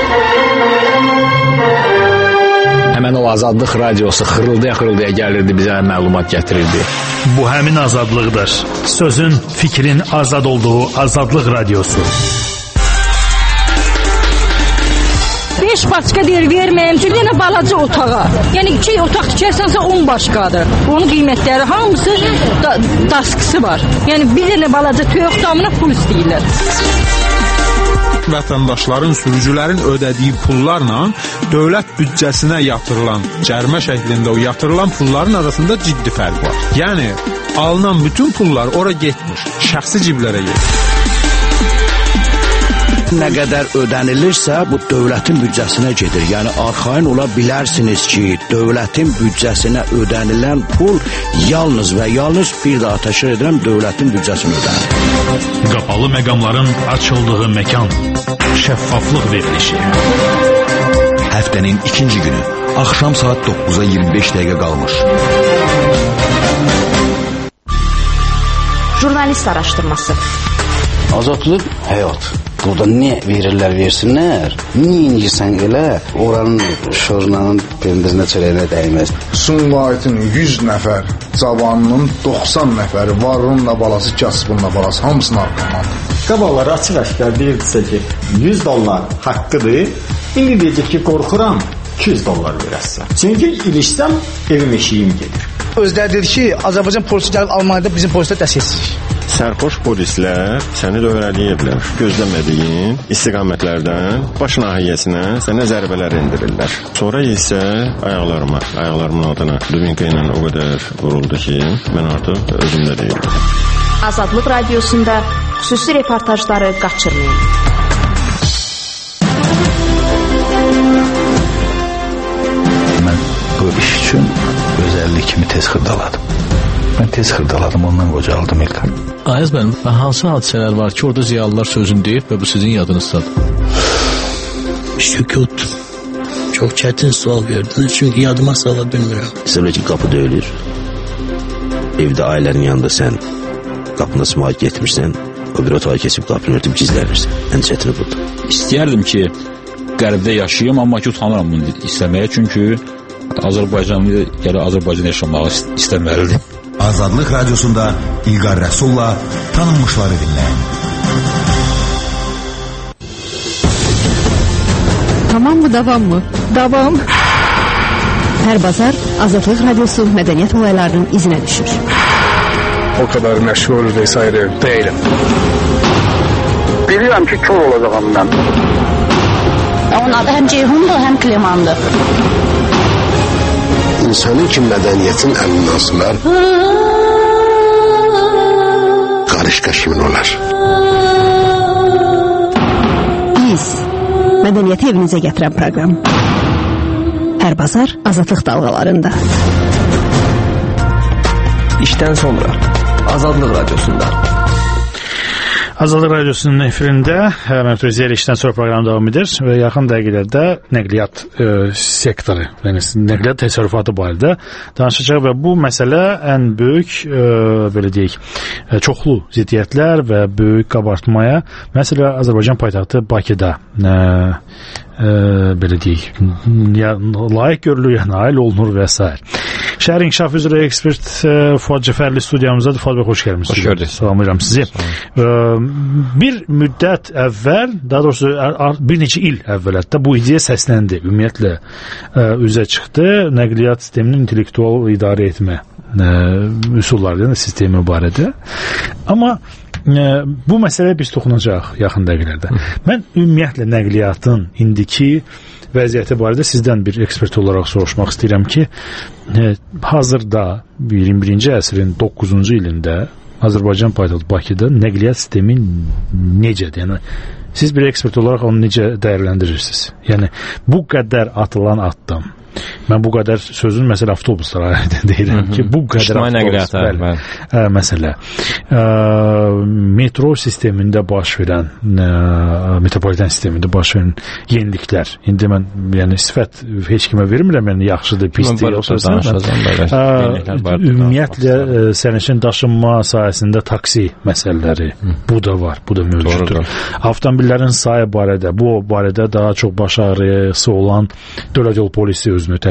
Həmən o Azadlıq Radiosu xırıldaya gəlirdi, bizə məlumat gətirirdi. Bu həmin azadlıqdır. Sözün, fikrin azad olduğu Azadlıq Radiosu. 5 başqa deyir, verməyim ki, yenə balaca otağa. Yəni 2 otaq tikərsənsə 10 başqadır. Onun qiymətləri hamısı daskısı var. Yəni bir dənə balaca toyuq damına pul istəyirlər. vətəndaşların, sürücülərin ödədiyi pullarla dövlət büdcəsinə yatırılan, cərimə şəklində o yatırılan pulların arasında ciddi fərq var. Yəni, alınan bütün pullar ora getmir, şəxsi ciblərə gedir. Nə qədər ödənilirsə, bu dövlətin büdcəsinə gedir. Yəni, arxayın ola bilərsiniz ki, dövlətin büdcəsinə ödənilən pul yalnız və yalnız bir daha təşkil edirəm, dövlətin büdcəsinə ödənir. Qapalı məqamların açıldığı məkan, şəffaflıq verilişi. Həftənin ikinci günü, axşam saat 9-a 25 dəqiqə qalmış. Jurnalist araşdırması. Azadlıq həyat. Burada nə verirlər, versinlər. Niyə incirsən elə, oranın şorunanın pendizinə çörəyinə dəyməz. Sumqayıtın 100 nəfər cavanının 90 nəfəri varınla balası, kasbınla balası, hamısını arqamandır. Qabaqlar açıq-aşkar deyirdisə ki, 100 dollar haqqıdır. İndi deyəcək ki, qorxuram, 200 dollar verəsən. Çünki ilişsəm, evim eşiyim gedir. Özləri dedi ki, Azərbaycan polisi gəlib Almaniyada bizim polislər dəstəksizlik. Sərxoş polislər səni dövrələyiblər. Gözləmədiyin istiqamətlərdən baş nahiyəsinə sənə zərbələr endirirlər. Sonra isə ayaqlarımın altına dubinka ilə o qədər vuruldu ki, mən artıq özümdə deyildim. Azadlıq radiosunda xüsusi reportajları qaçırmayın. Mən bu iş üçün özəllik kimi tez xırdaladım. Mən tez xırdaladım, ondan qocaldım İlqar. Ayaz bənim, hansı hadisələr var ki, orada ziyalılar sözünü deyib və bu sizin yadınızdadır? Sükut. Çox çətin sual verdiniz, çünki yadıma sala bilmirəm. Sizə ki, qapı döyülür. Evdə ailənin yanında sən qapına sımaq getmirsən, o bir otağa keçib qapını örtüb gizlənirsən. Ən çətini budur. İstəyərdim ki, qərbdə yaşayayım, amma ki, utanıram bunu istəməyə, çünki Azərbaycanlı gələ Azərbaycan yaşamağı istəməlidir. Azadlıq Radiosunda İlqar Rəsulla tanınmışları dinləyin. Tamam mı, davam mı? Davam. Hər bazar Azadlıq Radiosu mədəniyyət olaylarının izinə düşür. O kadar məşğul vesaire değilim. Bilirəm ki, kör olacağım mən. Onun adı həm Ceyhundur, həm Klemandır. İnsanın ki, mədəniyyətin əlindən asılar, qarışqa kimin olar? Biz, mədəniyyəti evinizə gətirən proqram. Hər bazar Azadlıq dalğalarında. İşdən sonra Azadlıq Radiosunda. Azadlıq Radiosunun efirində Məhəmməd Özyer işdən sonra proqram davam edir və yaxın dəqiqələrdə nəqliyyat sektoru, yəni nəqliyyat təsərrüfatı barədə danışacaq və bu məsələ ən böyük, belə deyək, çoxlu ziddiyyətlər və böyük qabartmaya, məsələ Azərbaycan paytaxtı Bakıda belə deyək, layiq görülür, ya nail olunur və s. Şəhər İnkişaf üzrə ekspert Fuad Cəfərli studiyamızdadır. Fuad bəy, xoş gəlmişsiniz. Xoş gördük. Salamlayıram sizi. Bir müddət əvvəl, daha doğrusu bir neçə il əvvəl hətta bu ideya səsləndi. Ümumiyyətlə üzə çıxdı. Nəqliyyat sisteminin intellektual idarə etmə üsulları, yəni sistemi barədə. Amma bu məsələyə biz toxunacaq yaxın dəqiqələrdə. Mən ümumiyyətlə nəqliyyatın indiki vəziyyəti barədə sizdən bir ekspert olaraq soruşmaq istəyirəm ki, hazırda 21-ci əsrin 9-cu ilində Azərbaycan paytaxtı Bakıda nəqliyyat sistemi necədir? Yəni, siz bir ekspert olaraq onu necə dəyərləndirirsiniz? Yəni, bu qədər atılan addım, mən bu qədər sözün məsələ avtobuslara deyirəm ki, bu qədər avtobus məsələ metro sistemində baş verən, metropolitan sistemində baş verən yeniliklər. İndi mən yəni sifət heç kimə vermirəm, yəni yaxşıdır, pisdir, ümumiyyətlə sərnişin daşınma sahəsində taksi məsələləri, bu da var, bu da mövcuddur. Avtomobillərin sayı barədə, bu barədə daha çox baş ağrısı olan dövlət yol polisi özünü təqdim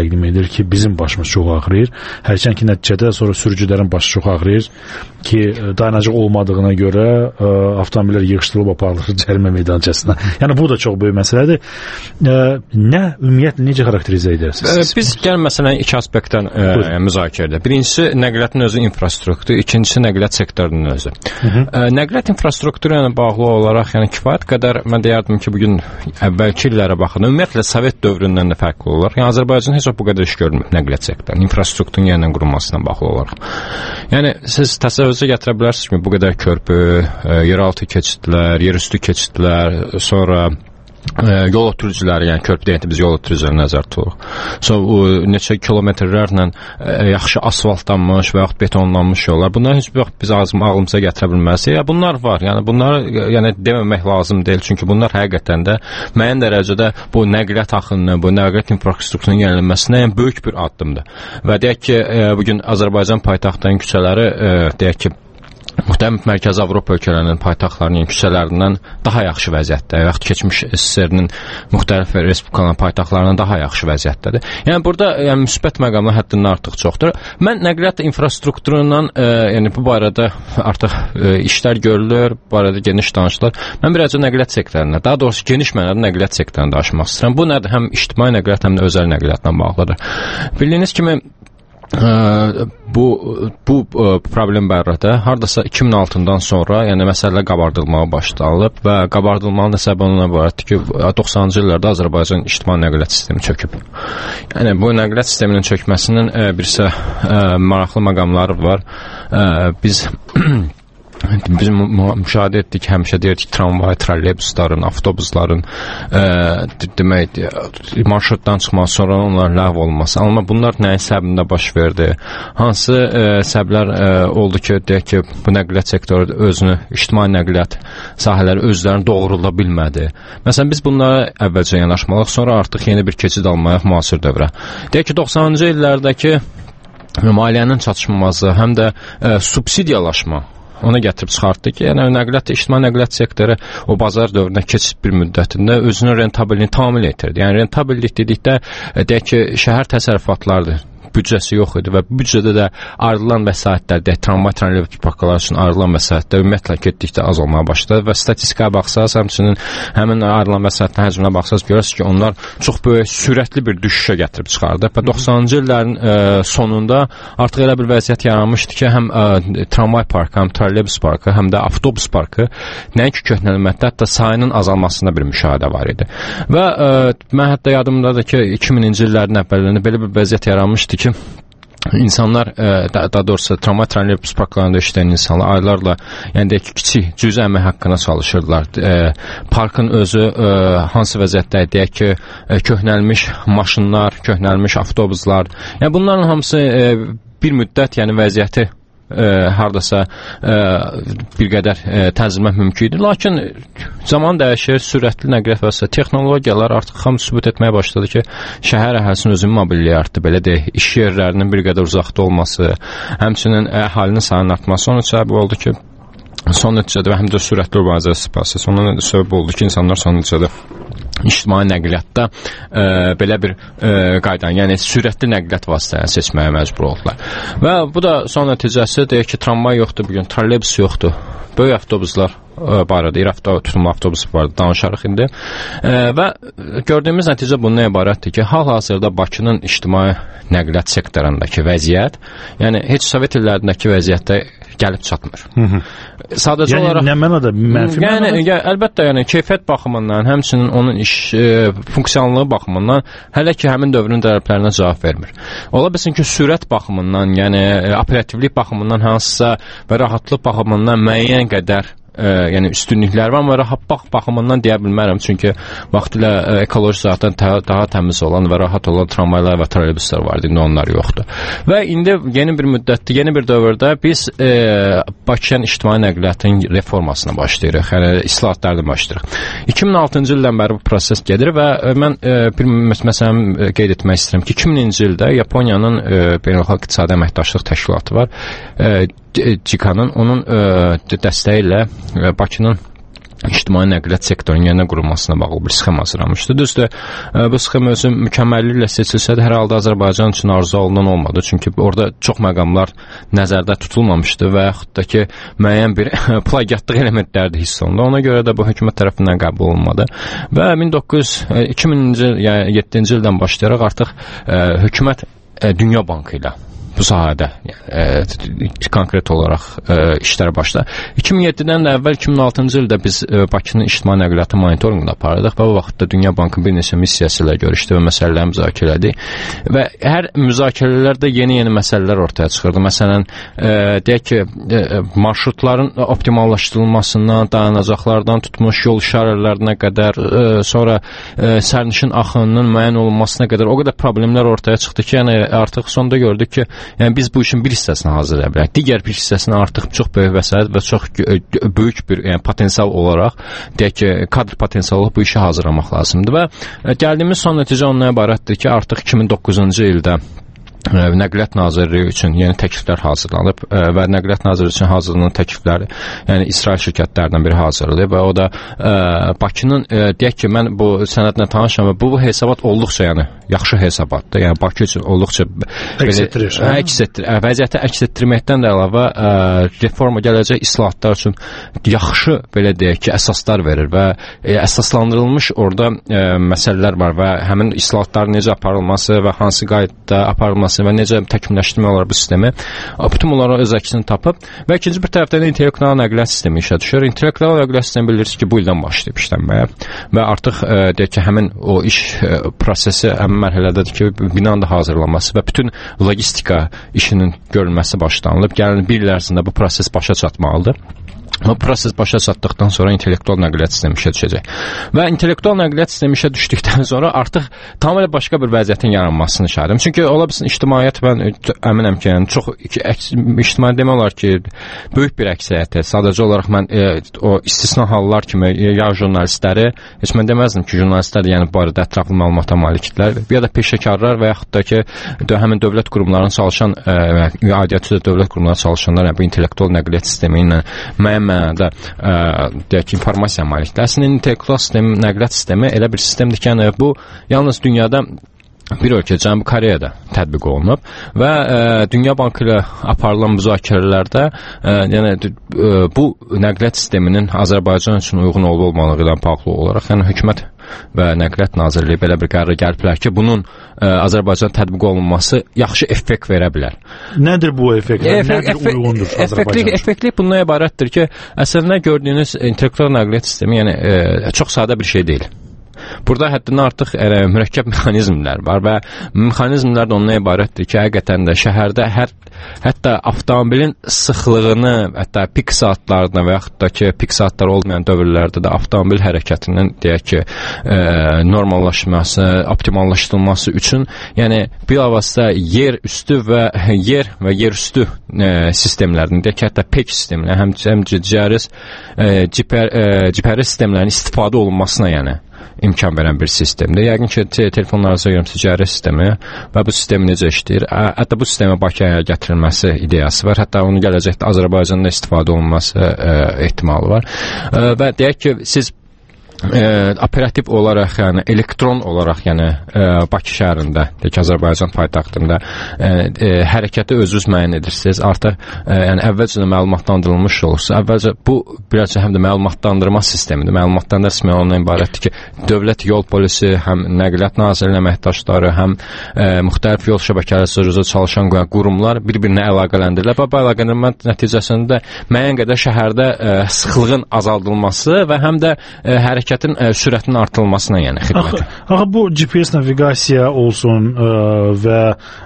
təqdim edir ki, bizim başımız çox ağrıyır. Hərçənd ki, nəticədə sonra sürücülərin başı çox ağrıyır ki, dayanacaq olmadığına görə avtomobillər yığışdırılıb aparılır cərimə meydançasına. Yəni bu da çox böyük məsələdir. Ümumiyyətlə necə xarakterizə edirsiniz? Biz gəl məsələn iki aspektdən müzakirə edirik. Birincisi nəqliyyatın özü infrastruktur, ikincisi nəqliyyat sektorunun özü. Nəqliyyat infrastrukturu ilə bağlı olaraq, yəni kifayət qədər mən deyərdim ki, bugün əvvəlki illərə baxın, ümumiyyətlə Sovet dövründən də fərqli olar. Yəni Azərbaycan heç bu qədər iş görmür nəqliyyat sektorunun, infrastrukturun yenidən qurulmasına bağlı olaraq. Yəni siz təsəvvürə gətirə bilərsiniz ki, bu qədər körpü, yeraltı keçidlər, yerüstü keçidlər, sonra yol ötürücüləri, yəni körpü deyəndə biz yol ötürücüləri nəzərdə tuturuq. Neçə kilometrlərlə yaxşı asfaltlanmış və yaxud betonlanmış yollar. Bunlar heç bir vaxt biz ağlımıza gətirə bilməzdik. Bunlar var. Yəni bunları deməmək lazım deyil. Çünki bunlar həqiqətən də müəyyən dərəcədə bu nəqliyyat axınını, bu nəqliyyat infrastrukturunun yenilənməsinə böyük bir addımdır. Və deyək ki, bugün Azərbaycan paytaxtının küçələri deyək ki, müxtəlif Mərkəzi Avropa ölkələrinin paytaxtlarının küçələrindən daha yaxşı vəziyyətdə, yaxud keçmiş SSR-nin müxtəlif respublikaların paytaxtlarından daha yaxşı vəziyyətdədir. Yəni burada müsbət məqamlar həddindən artıq çoxdur. Mən nəqliyyat infrastrukturundan, yəni bu barədə artıq işlər görülür, bu barədə geniş danışılır. Mən biraz nəqliyyat sektoruna, daha doğrusu geniş mənada nəqliyyat sektoruna danışmaq istəyirəm. Bu nədir? Həm ictimai nəqliyyat, həm də özəl nəqliyyatla bağlıdır. Bildiyiniz kimi bu problem barədə hardasa 2006-dan sonra, yəni məsələ qabardılmağa başlanılıb və qabardılmanın da səbəbi ondan ibarətdir ki, 90-cı illərdə Azərbaycan ictimai nəqliyyat sistemi çöküb. Yəni bu nəqliyyat sisteminin çökməsinin birsə maraqlı məqamları var. Biz müşahidə etdik, həmişə deyirdik tramvay, trolleybusların, avtobusların demək, marşrutdan çıxması, sonra onların ləğv olması. Amma bunlar nəyin səbəbində baş verdi? Hansı səbəblər oldu ki, deyək ki, bu nəqliyyat sektoru özünü, ictimai nəqliyyat sahələri özlərini doğrula bilmədi? Məsələn, biz bunlara əvvəlcə yanaşmalıyıq, sonra artıq yeni bir keçid almayaq müasir dövrə. Deyək ki, 90-cı illərdəki maliyyənin çatışmamazlığı, həm də subsidiyalaşma ona gətirib çıxartdı ki, yəni nəqliyyat, ictimai nəqliyyat sektoru o bazar dövrünə keçid bir müddətində özünün rentabliyini tamamilə itirdi. Yəni rentabillik dedikdə deyək ki, şəhər təsərrüfatlarıdır. Büdcəsi yox idi və büdcədə də ayrılan vəsaitlər, tramvay, trolleybus parkları üçün ayrılan vəsaitlər ümumiyyətlə getdikdə az olmağa başladı və statistikaya baxsaq, həmçinin həmin ayrılan vəsaitlərin həcminə baxsaq, görürsünüz ki, onlar çox böyük sürətli bir düşüşə gətirib çıxardı. Və 90-cı illərin sonunda artıq elə bir vəziyyət yaranmışdı ki, həm tramvay parkı, həm trolleybus parkı, həm də avtobus parkı nəinki köhnəlməkdə, hətta sayının azalmasında bir müşahidə var idi. Və mən hətta yadımdadır ki, 2000-ci illərin əvvəllərində belə bir vəziyyət yaranmışdı ki, İnsanlar, daha doğrusu tramvay, trolleybus parklarında işləyən insanlar aylarla, yəni deyək ki, kiçik cüzi əmək haqqına çalışırlar. Parkın özü hansı vəziyyətdə, deyək ki, köhnəlmiş maşınlar, köhnəlmiş avtobuslar, yəni bunların hamısı bir müddət, yəni vəziyyəti hardasa bir qədər tənzimləmək mümkündür. Lakin zaman dəyişir, sürətli nəqliyyat və s. texnologiyalar artıq hamı sübut etməyə başladı ki, şəhər əhalinin özünün mobilliyi artdı. Belə deyək, iş yerlərinin bir qədər uzaqda olması, həmçinin əhalinin sayının artması onun səbəbi oldu ki, son nəticədə və həm də sürətli urbanizasiya prosesi onun səbəbi oldu ki, insanlar son nəticədə ictimai nəqliyyatda belə bir qaydanı, yəni sürətli nəqliyyat vasitələrini seçməyə məcbur oldular. Və bu da son nəticəsi deyək ki, tramvay yoxdur bugün, trolleybus yoxdur. Böyük avtobuslar barədə, iri tutumlu avtobus barədə danışarıq indi. Və gördüyümüz nəticə bundan ibarətdir ki, hal-hazırda Bakının ictimai nəqliyyat sektorundakı vəziyyət, yəni heç Sovet illərindəki vəziyyətdə gəlib çatmır. Sadəcə olaraq nə mənada mənfi mənada? Yəni əlbəttə, yəni keyfiyyət baxımından, həmçinin onun iş funksiyonallığı baxımından hələ ki həmin dövrün tələblərinə cavab vermir. Ola bilsin ki, sürət baxımından, yəni operativlik baxımından hansısa və rahatlıq baxımından müəyyən qədər yəni üstünlüklər var, amma rahat baxımından deyə bilmərəm, çünki vaxtilə ekoloji zaten daha təmiz olan və rahat olan tramvaylar və trolleybuslar vardı, indi onlar yoxdur. Və indi yeni bir müddətdə, yeni bir dövrdə biz Bakıyan ictimai nəqliyyatın reformasına başlayırıq, yəni islahatlarına başlayırıq. 2006-cı ildən bəri bu proses gedir və mən bir məsələn qeyd etmək istəyirəm ki, 2000-ci ildə Yaponiyanın Beynəlxalq İqtisadi Əməkdaşlıq Təşkilatı var, CIKA-nın, onun dəstəyi ilə Bakının ictimai nəqliyyat sektorunun yerinə qurulmasına bağlı bir sxem hazırlamışdı. Düzdür, bu sxem özü mükəmməlliklə seçilsə də hər halda Azərbaycan üçün arzu olunan olmadı. Çünki orada çox məqamlar nəzərdə tutulmamışdı və yaxud da ki, müəyyən bir plagiatlıq elementləri də hiss olundu. Ona görə də bu hökumət tərəfindən qəbul olunmadı. Və 2007-ci ildən başlayaraq artıq hökumət Dünya Bankı ilə bu sahədə konkret olaraq işlər başladı. 2007-dən də əvvəl 2006-cı ildə biz Bakının ictimai nəqliyyatı monitorinqini aparırdıq və o vaxtda Dünya Bankı bir neçə missiyası ilə görüşdü və məsələləri müzakirə etdi. Və hər müzakirələrdə yeni-yeni məsələlər ortaya çıxırdı. Məsələn, deyək ki, marşrutların optimallaşdırılmasından, dayanacaqlardan tutmuş yol işarələrinə qədər, sonra sərnişin axınının müəyyən olunmasına qədər o qədər problemlər ortaya çıxdı ki, yəni artıq sonda gördük ki, yəni biz bu işin bir hissəsini hazırlaya bilərik. Digər bir hissəsini artıq çox böyük vəsait və çox böyük bir potensial olaraq, deyək ki, kadr potensialı bu işi hazırlamaq lazımdır. Və gəldiyimiz son nəticə ondan ibarətdir ki, artıq 2009-cu ildə Nəqliyyat Nazirliyi üçün yeni təkliflər hazırlanıb və Nəqliyyat Nazirliyi üçün hazırlanan təklifləri, yəni İsrail şirkətlərindən biri hazırlayıb və o da Bakının, deyək ki, mən bu sənədlə tanışam və bu hesabat olduqca, yəni yaxşı hesabatdır. Yəni Bakı üçün olduqca vəziyyəti əks etdirməkdən də əlavə reforma, gələcək islahatlar üçün yaxşı, belə deyək ki, əsaslar verir və əsaslandırılmış orada məsələlər var və həmin islahatların necə aparılması və hansı qaydada aparılması və necə təkmilləşdirmək olar bu sistemi, bütün bunlara öz əksini tapıb və ikinci bir tərəfdən intellektual nəqliyyat sistemi işə düşür. İntellektual nəqliyyat sistemi bilirsiniz ki, bu ildən başlayıb işlənməyə və artıq deyək ki, həmin o iş prosesi həmin mərhələdədir ki, binanın da hazırlanması və bütün logistika işinin görülməsi başlanılıb. Gəlin bir il ərzində bu proses başa çatmalıdır. Bu proses başa çatdıqdan sonra intellektual nəqliyyat sistemi işə düşəcək. Və intellektual nəqliyyat sistemi işə düşdükdən sonra artıq tamamilə başqa bir vəziyyətin yaranmasını işarəm. Çünki ola bilsin ictimaiyyət, mən əminəm ki, yəni çox ictimai demək olar ki, böyük bir əksəriyyəti, sadəcə olaraq mən o istisna hallar kimi ya jurnalistləri, heç mən deməzdim ki, jurnalistlər yəni bu barədə ətraflı məlumata malikdirlər, ya da peşəkarlar və yaxud da ki, həmin dövlət qurumlarının çalışan, aidiyyatı dövlət qurumlarının çalışanlar yəni bu intellektual nəqliyyat sistemi ilə müəyyən mənada deyək ki, informasiya malikdir. Əslində intellektual sistemi, nəqliyyat sistemi elə bir sistemdir ki, yəni bu yalnız dünyada bir ölkə Cənubi Koreyada tətbiq olunub və Dünya Bankı ilə aparılan müzakirələrdə yəni bu nəqliyyat sisteminin Azərbaycan üçün uyğun olub-olmalığı ilə bağlı olaraq, yəni hökumət və Nəqliyyat Nazirliyi belə bir qərara gəliblər ki, bunun Azərbaycan tətbiq olunması yaxşı effekt verə bilər. Nədir bu effekt? Nədir uyğundur Azərbaycan? Effektlik bundan ibarətdir ki, əslində gördüyünüz intellektual nəqliyyat sistemi yəni çox sadə bir şey deyil. Burada həddindən artıq mürəkkəb mexanizmlər var və mexanizmlər də ondan ibarətdir ki, həqiqətən də şəhərdə hətta avtomobilin sıxlığını, hətta pik saatlarına və yaxud da ki, pik saatlar olmayan dövrlərdə də avtomobil hərəkətinin deyək ki, normallaşması, optimallaşdırılması üçün, yəni bilavasitə yer üstü və yerüstü sistemlərinin, deyək ki, hətta PEC sistemləri, həm GPRS sistemlərinin istifadə olunmasına yəni imkan verən bir sistemdir. Yəqin ki, telefonlarınıza görmüsünüz GPRS sistemi və bu sistem necə işləyir? Hətta bu sistemə Bakıya gətirilməsi ideyası var. Hətta onun gələcəkdə Azərbaycanda istifadə olunması ehtimalı var. Və deyək ki, siz operativ olaraq, yəni elektron olaraq, yəni Bakı şəhərində, deyək Azərbaycan paytaxtında hərəkəti özünüz müəyyən edirsiniz. Artıq yəni əvvəlcə də məlumatlandırılmış olursa, əvvəlcə bu biraz həm də məlumatlandırma sistemidir. Məlumatlandırma sistemi ondan ibarətdir ki, dövlət yol polisi, həm Nəqliyyat Nazirliyinin əməkdaşları, həm müxtəlif yol şəbəkələri üzrə çalışan qurumlar bir-birinə əlaqələndirirlər. Bu əlaqələndirmə nəticəsində müəyyən qədər şəhərdə sıxlığın azaldılması və həm də hərəkətin sürətinin artırılmasına yəni xidmət. Axı bu GPS naviqasiya olsun və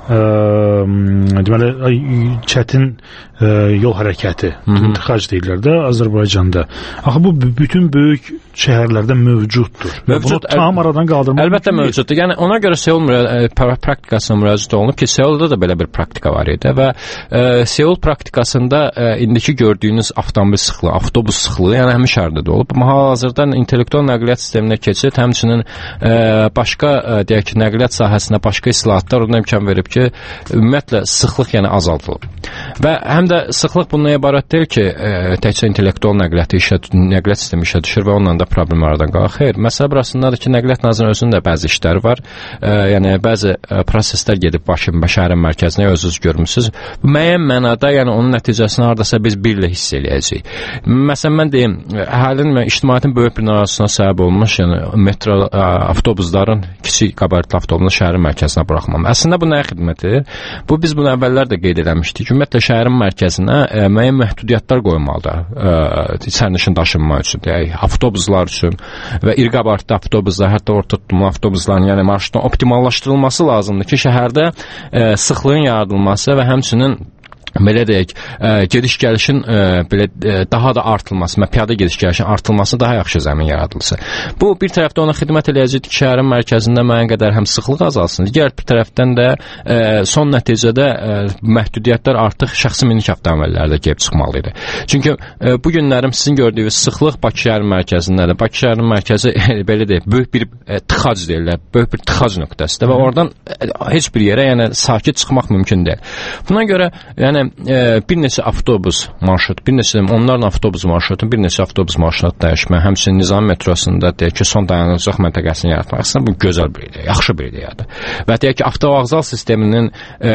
deməli çətin yol hərəkəti tıxac deyirlər də Azərbaycanda. Axı bu bütün böyük şəhərlərdə mövcuddur. Bunu tam aradan qaldırmaq əlbəttə mövcuddur. Yəni ona görə Seul praktikasına müraciət olunub ki, Seulda da belə bir praktika var idi və Seul praktikasında indiki gördüyünüz avtomobil sıxlığı, avtobus sıxlığı yəni həmin şəhərdə də olub. Amma hal-hazırda intellektual intellektual nəqliyyat sisteminə keçid, həmçinin başqa deyək ki, nəqliyyat sahəsində başqa islahatlar ona imkan verib ki, ümumiyyətlə sıxlıq yəni azaldılıb. Və həm də sıxlıq bundan ibarət deyil ki, təkcə intellektual nəqliyyat sistemi işə düşür və onunla da problem aradan qalır. Xeyr, məsələ burasındadır ki, Nəqliyyat Nazirliyinin özünün də bəzi işləri var. Yəni bəzi proseslər gedib Bakı şəhərin mərkəzinə özünüz görmüsünüz. Müəyyən mənada, yəni onun nəticəsini hardasa biz birlə hiss eləyəcəyik. Məsələn, mən deyim, əhalinin və ictimaiyyətin böyük bir narazılığına səbəb olmuş, yəni metro avtobusların, kiçik qabaritli avtobusların şəhərin mərkəzinə buraxmam. Əslində bu nəyə xidmət edir? Bu biz bunu əvvəllər də qeyd etmişdik. Ümumiyyətlə şəhərin mərkəzinə müəyyən məhdudiyyətlər qoymalıdır. Sərnişin daşınma üçün, avtobuslar üçün və iri qabaritli avtobuslar, hətta orta tutumlu avtobusların, yəni marşrutun optimallaşdırılması lazımdır ki, şəhərdə sıxlığın yaradılması və həmçinin belə deyək, gediş-gəlişin belə daha da artılması, piyada gediş-gəlişin artılması daha yaxşı zəmin yaradılsa. Bu bir tərəfdə ona xidmət eləyəcək ki, şəhərin mərkəzində müəyyən qədər həm sıxlıq azalsın. Digər bir tərəfdən də son nəticədə məhdudiyyətlər artıq şəxsi minik avtomobillərdə gəlib çıxmalı idi. Çünki bu günlərim sizin gördüyünüz sıxlıq Bakı şəhərin mərkəzindədir. Bakı şəhərin mərkəzi belə deyək, böyük bir tıxac deyirlər, böyük bir tıxac nöqtəsidir və oradan heç bir yerə yəni sakit çıxmaq mümkün deyil. Buna görə yəni bir neçə avtobus marşrut, bir neçə onlarla avtobus marşrutu, bir neçə avtobus marşrut dəyişmə, həmçinin Nizam metrosunda deyək ki, son dayanacaq məntəqəsini yaratmaq aslında bu gözəl bir ideya, yaxşı bir ideyadır. Və deyək ki, avtovağzal sisteminin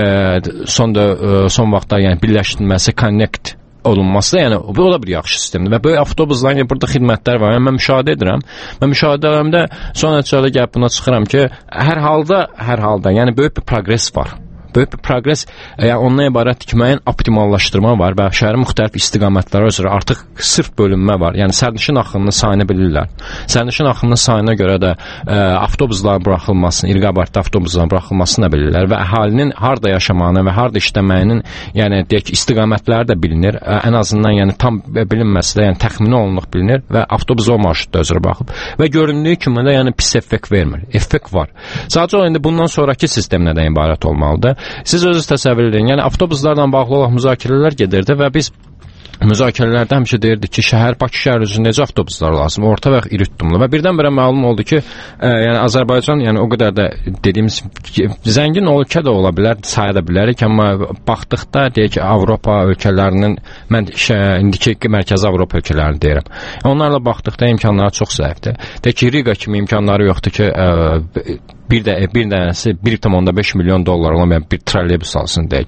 son vaxtlar yəni birləşdirilməsi, connect olunması, yəni o da bir yaxşı sistemdir və böyük avtobusların burada xidmətlər var. Yəni mən müşahidə edirəm. Mən müşahidələrimdə son nəticədə gəlib buna çıxıram ki, hər halda, yəni böyük bir proqres var. Böyük bir proqres yəni ondan ibarətdir ki, müəyyən optimallaşdırma var və şəhərin müxtəlif istiqamətləri üzrə artıq sırf bölünmə var. Yəni sərnişin axınının sayını bilirlər. Sərnişin axınının sayına görə də avtobusların buraxılmasını, iri qabaritli avtobusların buraxılmasını da bilirlər və əhalinin harda yaşamağını və harda işləməyinin, yəni deyək ki, istiqamətləri də bilinir. Ən azından yəni tam bilinməsə də, yəni təxmini olunluq bilinir və avtobus o marşrutda üzrə baxıb və göründüyü kimi də yəni pis effekt vermir. Effekt var. Sadəcə o indi bundan sonrakı sistem nədən ibarət olmalıdır? Siz özünüz təsəvvür edin. Yəni avtobuslarla bağlı olaraq müzakirələr gedirdi və biz müzakirələrdə həmişə deyirdik ki, Bakı şəhər üçün necə avtobuslar lazım, orta və iri tutumlu. Və birdən-birə məlum oldu ki, yəni Azərbaycan yəni o qədər də dediyimiz zəngin ölkə də ola bilər, saya da bilərik, amma baxdıqda deyək ki, Avropa ölkələrinin, mən indiki mərkəzi Avropa ölkələrini deyirəm. Onlarla baxdıqda imkanları çox zəifdir. Deyək ki, Riga kimi imkanları yoxdur ki, bir dənəsi 1,5 milyon dollar olan bir trolleybus alsın deyək.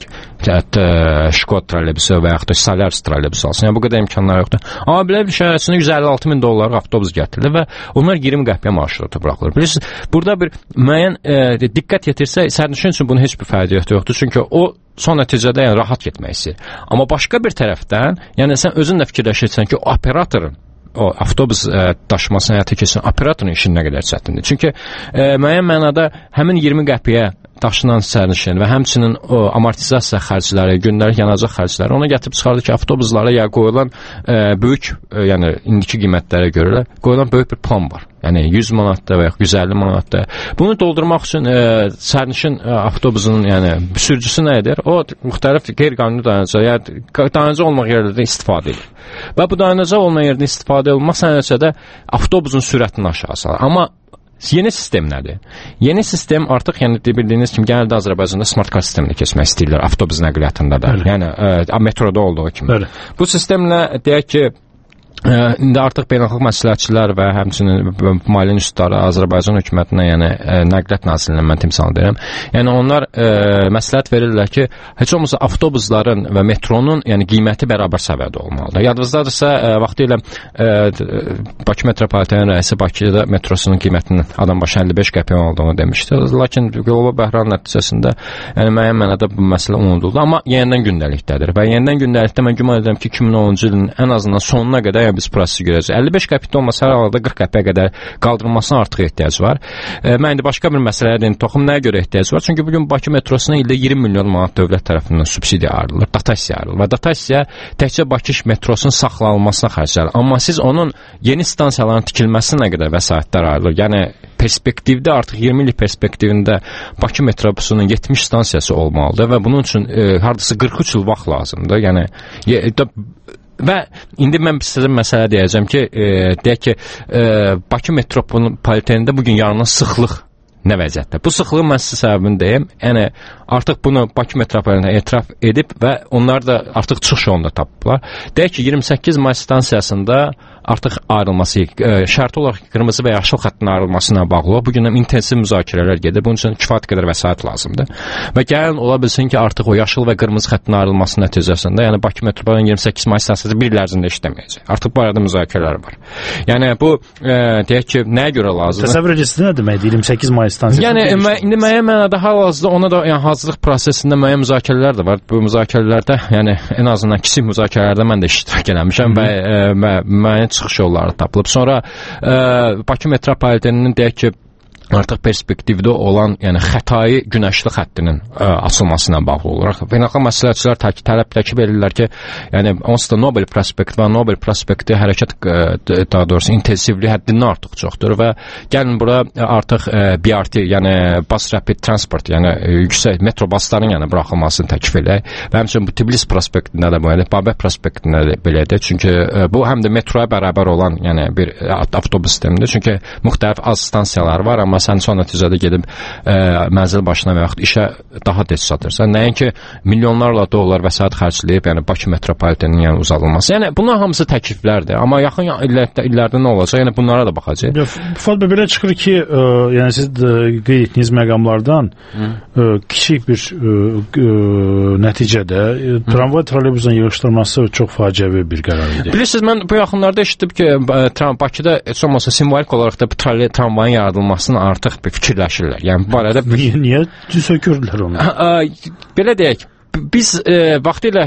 Şkod trolleybüsü və yaxud da Solaris trolleybüsü alsın. Yəni bu qədər imkanlar yoxdur. Amma belə bir şəhərçinin 156 min dollarlıq avtobus gətirilir və onlar 20 qəpiyə marşruta buraxılır. Bilirsiniz, burada bir müəyyən diqqət yetirsək, sərnişin üçün bunun heç bir fəaliyyəti yoxdur. Çünki o son nəticədə yəni rahat getmək istəyir. Amma başqa bir tərəfdən, yəni sən özün də fikirləşirsən ki, o operatorun o avtobus daşımasını həyata keçirən operatorun işi nə qədər çətindir. Çünki müəyyən mənada həmin 20 qəpiyə daşınan sərnişin və həmçinin o amortizasiya xərcləri, gündəlik yanacaq xərcləri ona gətirib çıxardı ki, avtobuslara ya qoyulan böyük, yəni indiki qiymətlərə görə qoyulan böyük bir plan var. Yəni 100 manatda və ya 150 manatda. Bunu doldurmaq üçün sərnişin avtobusunun yəni sürücüsü nə edir? O müxtəlif qeyri-qanuni dayanacaq, yəni dayanacaq olmaq yerlərində istifadə edir. Və bu dayanacaq olmayan yerdə istifadə olmaq nəticədə avtobusun sürətini aşağı salır. Amma yeni sistem nədir? Yeni sistem artıq yəni bildiyiniz kimi genəldə Azərbaycanda smart kart sisteminə keçmək istəyirlər avtobus nəqliyyatında da. Bəli. Yəni metroda olduğu kimi. Bəli. Bu sistemlə deyək ki, indi artıq beynəlxalq məsləhətçilər və həmçinin maliyyə institutları Azərbaycan hökumətinə, yəni Nəqliyyat Nazirliyinə mən timsal edirəm. Yəni onlar məsləhət verirlər ki, heç olmasa avtobusların və metronun yəni qiyməti bərabər səviyyədə olmalıdır. Yadınızdadırsa vaxtilə Bakı metropoliten rəisi Bakıda metrosunun qiymətinin adam başı 55 qəpik olduğunu demişdi. Lakin qlobal bəhran nəticəsində yəni müəyyən mənada bu məsələ unuduldu, amma yenidən gündəlikdədir. Və yenidən gündəlikdə mən güman edirəm ki, 2010-cu ilin ən azından sonuna qədər biz prosesi görəcəyik. 55 qəpikdə olmasa hər halda 40 qəpiyə qədər qaldırılmasına artıq ehtiyac var. Mən indi başqa bir məsələyə toxum nəyə görə ehtiyac var? Çünki bugün Bakı metrosuna ildə 20 milyon manat dövlət tərəfindən subsidiya ayrılır, dotasiya ayrılır. Və dotasiya təkcə Bakı metrosunun saxlanılmasına xərclənir. Amma siz onun yeni stansiyaların tikilməsinə qədər vəsaitlər ayrılır. Yəni perspektivdə artıq 20 illik perspektivində Bakı metrosunun 70 stansiyası olmalıdır və bunun üçün hardasa 43 il vaxt lazımdır. Yəni Və indi mən sizə məsələ deyəcəm ki, deyək ki, Bakı metropolitenində bugün yaranan sıxlıq nə vəziyyətdə? Bu sıxlığın mən sizə səbəbini deyim. Yəni artıq bunu Bakı metropolitenində etiraf edib və onlar da artıq çıxış yolunda tapıblar. Deyək ki, 28 may stansiyasında artıq ayrılması, şərti olaraq qırmızı və yaşıl xəttin ayrılmasına bağlı bu gün intensiv müzakirələr gedir. Bunun üçün kifayət qədər vəsait lazımdır. Və gəlin ola bilsin ki, artıq o yaşıl və qırmızı xəttin ayrılması nəticəsində, yəni Bakı metropoliteninin 28 may stansiyası bir il ərzində işləməyəcək. Artıq bu arada müzakirələr var. Yəni bu deyək ki, nəyə görə lazımdır? Təsəvvür edirsiniz nə deməkdir 28 may stansiyası? Yəni indi müəyyən mənada hal-hazırda ona da yəni hazırlıq prosesində müəyyən müzakirələr də var. Bu müzakirələrdə, yəni ən azından kiçik müzakirələrdə mən də iştirak etmişəm və müəyyən çıxış yolları tapılıb. Sonra Bakı metropoliteninin deyək ki, artıq perspektivdə olan, yəni Xətai günəşli xəttinin açılmasına bağlı olaraq beynəlxalq məsləhətçilər tələb edirlər ki, yəni onsuz da Nobel prospekti və Nobel prospekti hərəkət daha doğrusu intensivliyi həddindən artıq çoxdur və gəlin bura artıq BRT, yəni Bus Rapid Transport, yəni yüksək metro basların yəni buraxılmasını təklif edək və həmçinin bu Tbilisi prospektində də belədir, Babək prospektində də belədir. Çünki bu həm də metroya bərabər olan, yəni bir avtobus sistemidir. Çünki müxtəlif az stansiyalar var, amma sən son nəticədə gedib mənzil başına və yaxud işə daha tez çatırsan. Nəinki milyonlarla dollar vəsait xərcləyib, yəni Bakı metropoliteninin yəni uzadılması. Yəni bunlar hamısı təkliflərdir. Amma yaxın illərdə nə olacaq? Yəni bunlara da baxacaq. Fuad bəy, belə çıxır ki, yəni siz qeyd etdiyiniz məqamlardan kiçik bir nəticədə tramvay trolleybusdan yığışdırılması çox faciəvi bir qərar idi. Bilirsiniz, mən bu yaxınlarda eşitdim ki, Bakıda heç olmasa simvolik olaraq da tramvayın yaradılmasını artıq bir fikirləşirlər. Yəni bu barədə niyə sökürdülər onu? Belə deyək, biz vaxtilə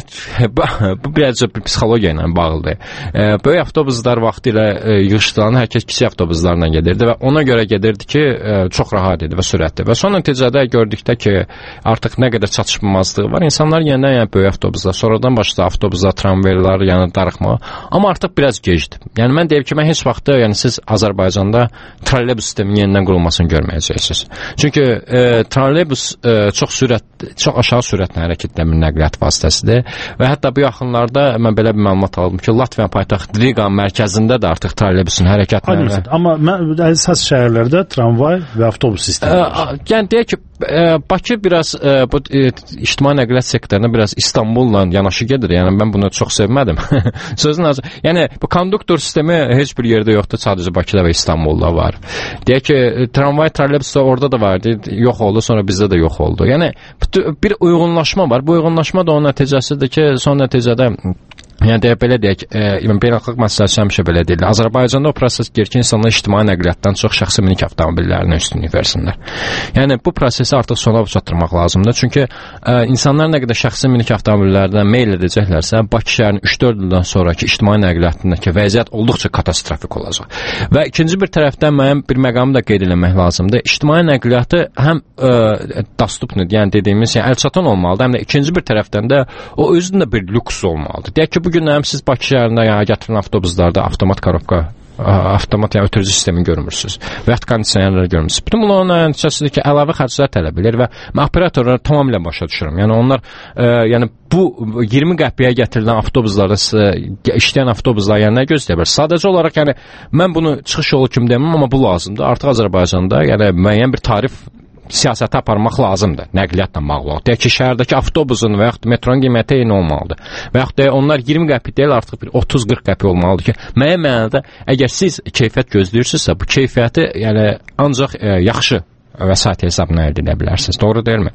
bu birazcık bir psixologiya ilə bağlıdır. Böyük avtobuslar vaxtilə yığışdıran hər kəs kiçik avtobuslarla gedirdi və ona görə gedirdi ki, çox rahat idi və sürətli. Və son nəticədə gördükdə ki, artıq nə qədər çatışmazlığı var. İnsanlar yenidən yəni böyük avtobuslar, sonradan başladı avtobuslar, tramvaylar, yəni darıxma. Amma artıq biraz gecdir. Yəni mən deyim ki, mən heç vaxt yəni siz Azərbaycanda trolleybus sisteminin yenidən qurulmasını görməyəcəksiniz. Çünki trolleybus çox aşağı sürətlə hərəkət bir nəqliyyat vasitəsidir və hətta bu yaxınlarda mən belə bir məlumat aldım ki, Latviya paytaxtı Riga mərkəzində də artıq trolleybusun hərəkətləri. Amma əsas şəhərlərdə tramvay və avtobus sistemi var. Yəni deyək ki, Bakı biraz bu ictimai nəqliyyat sektoruna biraz İstanbulla yanaşı gedir. Yəni mən bunu çox sevmədim. Sözün azı. Yəni bu konduktor sistemi heç bir yerdə yoxdur, sadəcə Bakıda və İstanbulda var. Deyək ki, tramvay, trolleybus da orada da vardı, yox oldu, sonra bizdə də yox oldu. Yəni bir uyğunlaşma var. Bu uyğunlaşma da onun nəticəsidir ki, son nəticədə yəni belə deyək, beynəlxalq məsləhətçilər həmişə belə deyirlər. Azərbaycanda o proses gedir ki, insanlar ictimai nəqliyyatdan çox şəxsi minik avtomobillərinə üstünlük versinlər. Yəni bu prosesi artıq sona çatdırmaq lazımdır. Çünki insanlar nə qədər şəxsi minik avtomobillərdən meyl edəcəklərsə, Bakı şəhərinin 3-4 ildən sonraki ictimai nəqliyyatındakı vəziyyət olduqca katastrofik olacaq. Və ikinci bir tərəfdən müəyyən bir məqamı da qeyd etmək lazımdır. İctimai nəqliyyatı həm dostupdur, yəni dediyimiz, yəni əlçatan olmalıdır, həm də ikinci bir tərəfdən də o özündə bir lüks olmalıdır. Deyək ki, bu günlər siz Bakı şəhərində gətirilən avtobuslarda avtomat korobka, avtomat yəni ötürücü sistemi görmürsünüz və yaxud kondisionerlər görmürsünüz. Bütün bunların nəticəsində ki, əlavə xərclər tələb edir və mən operatorları tamamilə başa düşürəm. Yəni onlar yəni bu 20 qəpiyə gətirilən avtobuslarda işləyən avtobuslar yəni nə gözləyə bilər? Sadəcə olaraq yəni mən bunu çıxış yolu kimi deməm, amma bu lazımdır. Artıq Azərbaycanda yəni müəyyən bir tarif siyasəti aparmaq lazımdır, nəqliyyatla bağlı. Deyək ki, şəhərdəki avtobusun və yaxud metronun qiyməti eyni olmalıdır. Və yaxud da onlar 20 qəpik deyil, artıq bir 30-40 qəpik olmalıdır ki, müəyyən mənada əgər siz keyfiyyət gözləyirsinizsə, bu keyfiyyəti yəni ancaq yaxşı vəsait hesabına əldə edə bilərsiniz. Doğru deyilmi?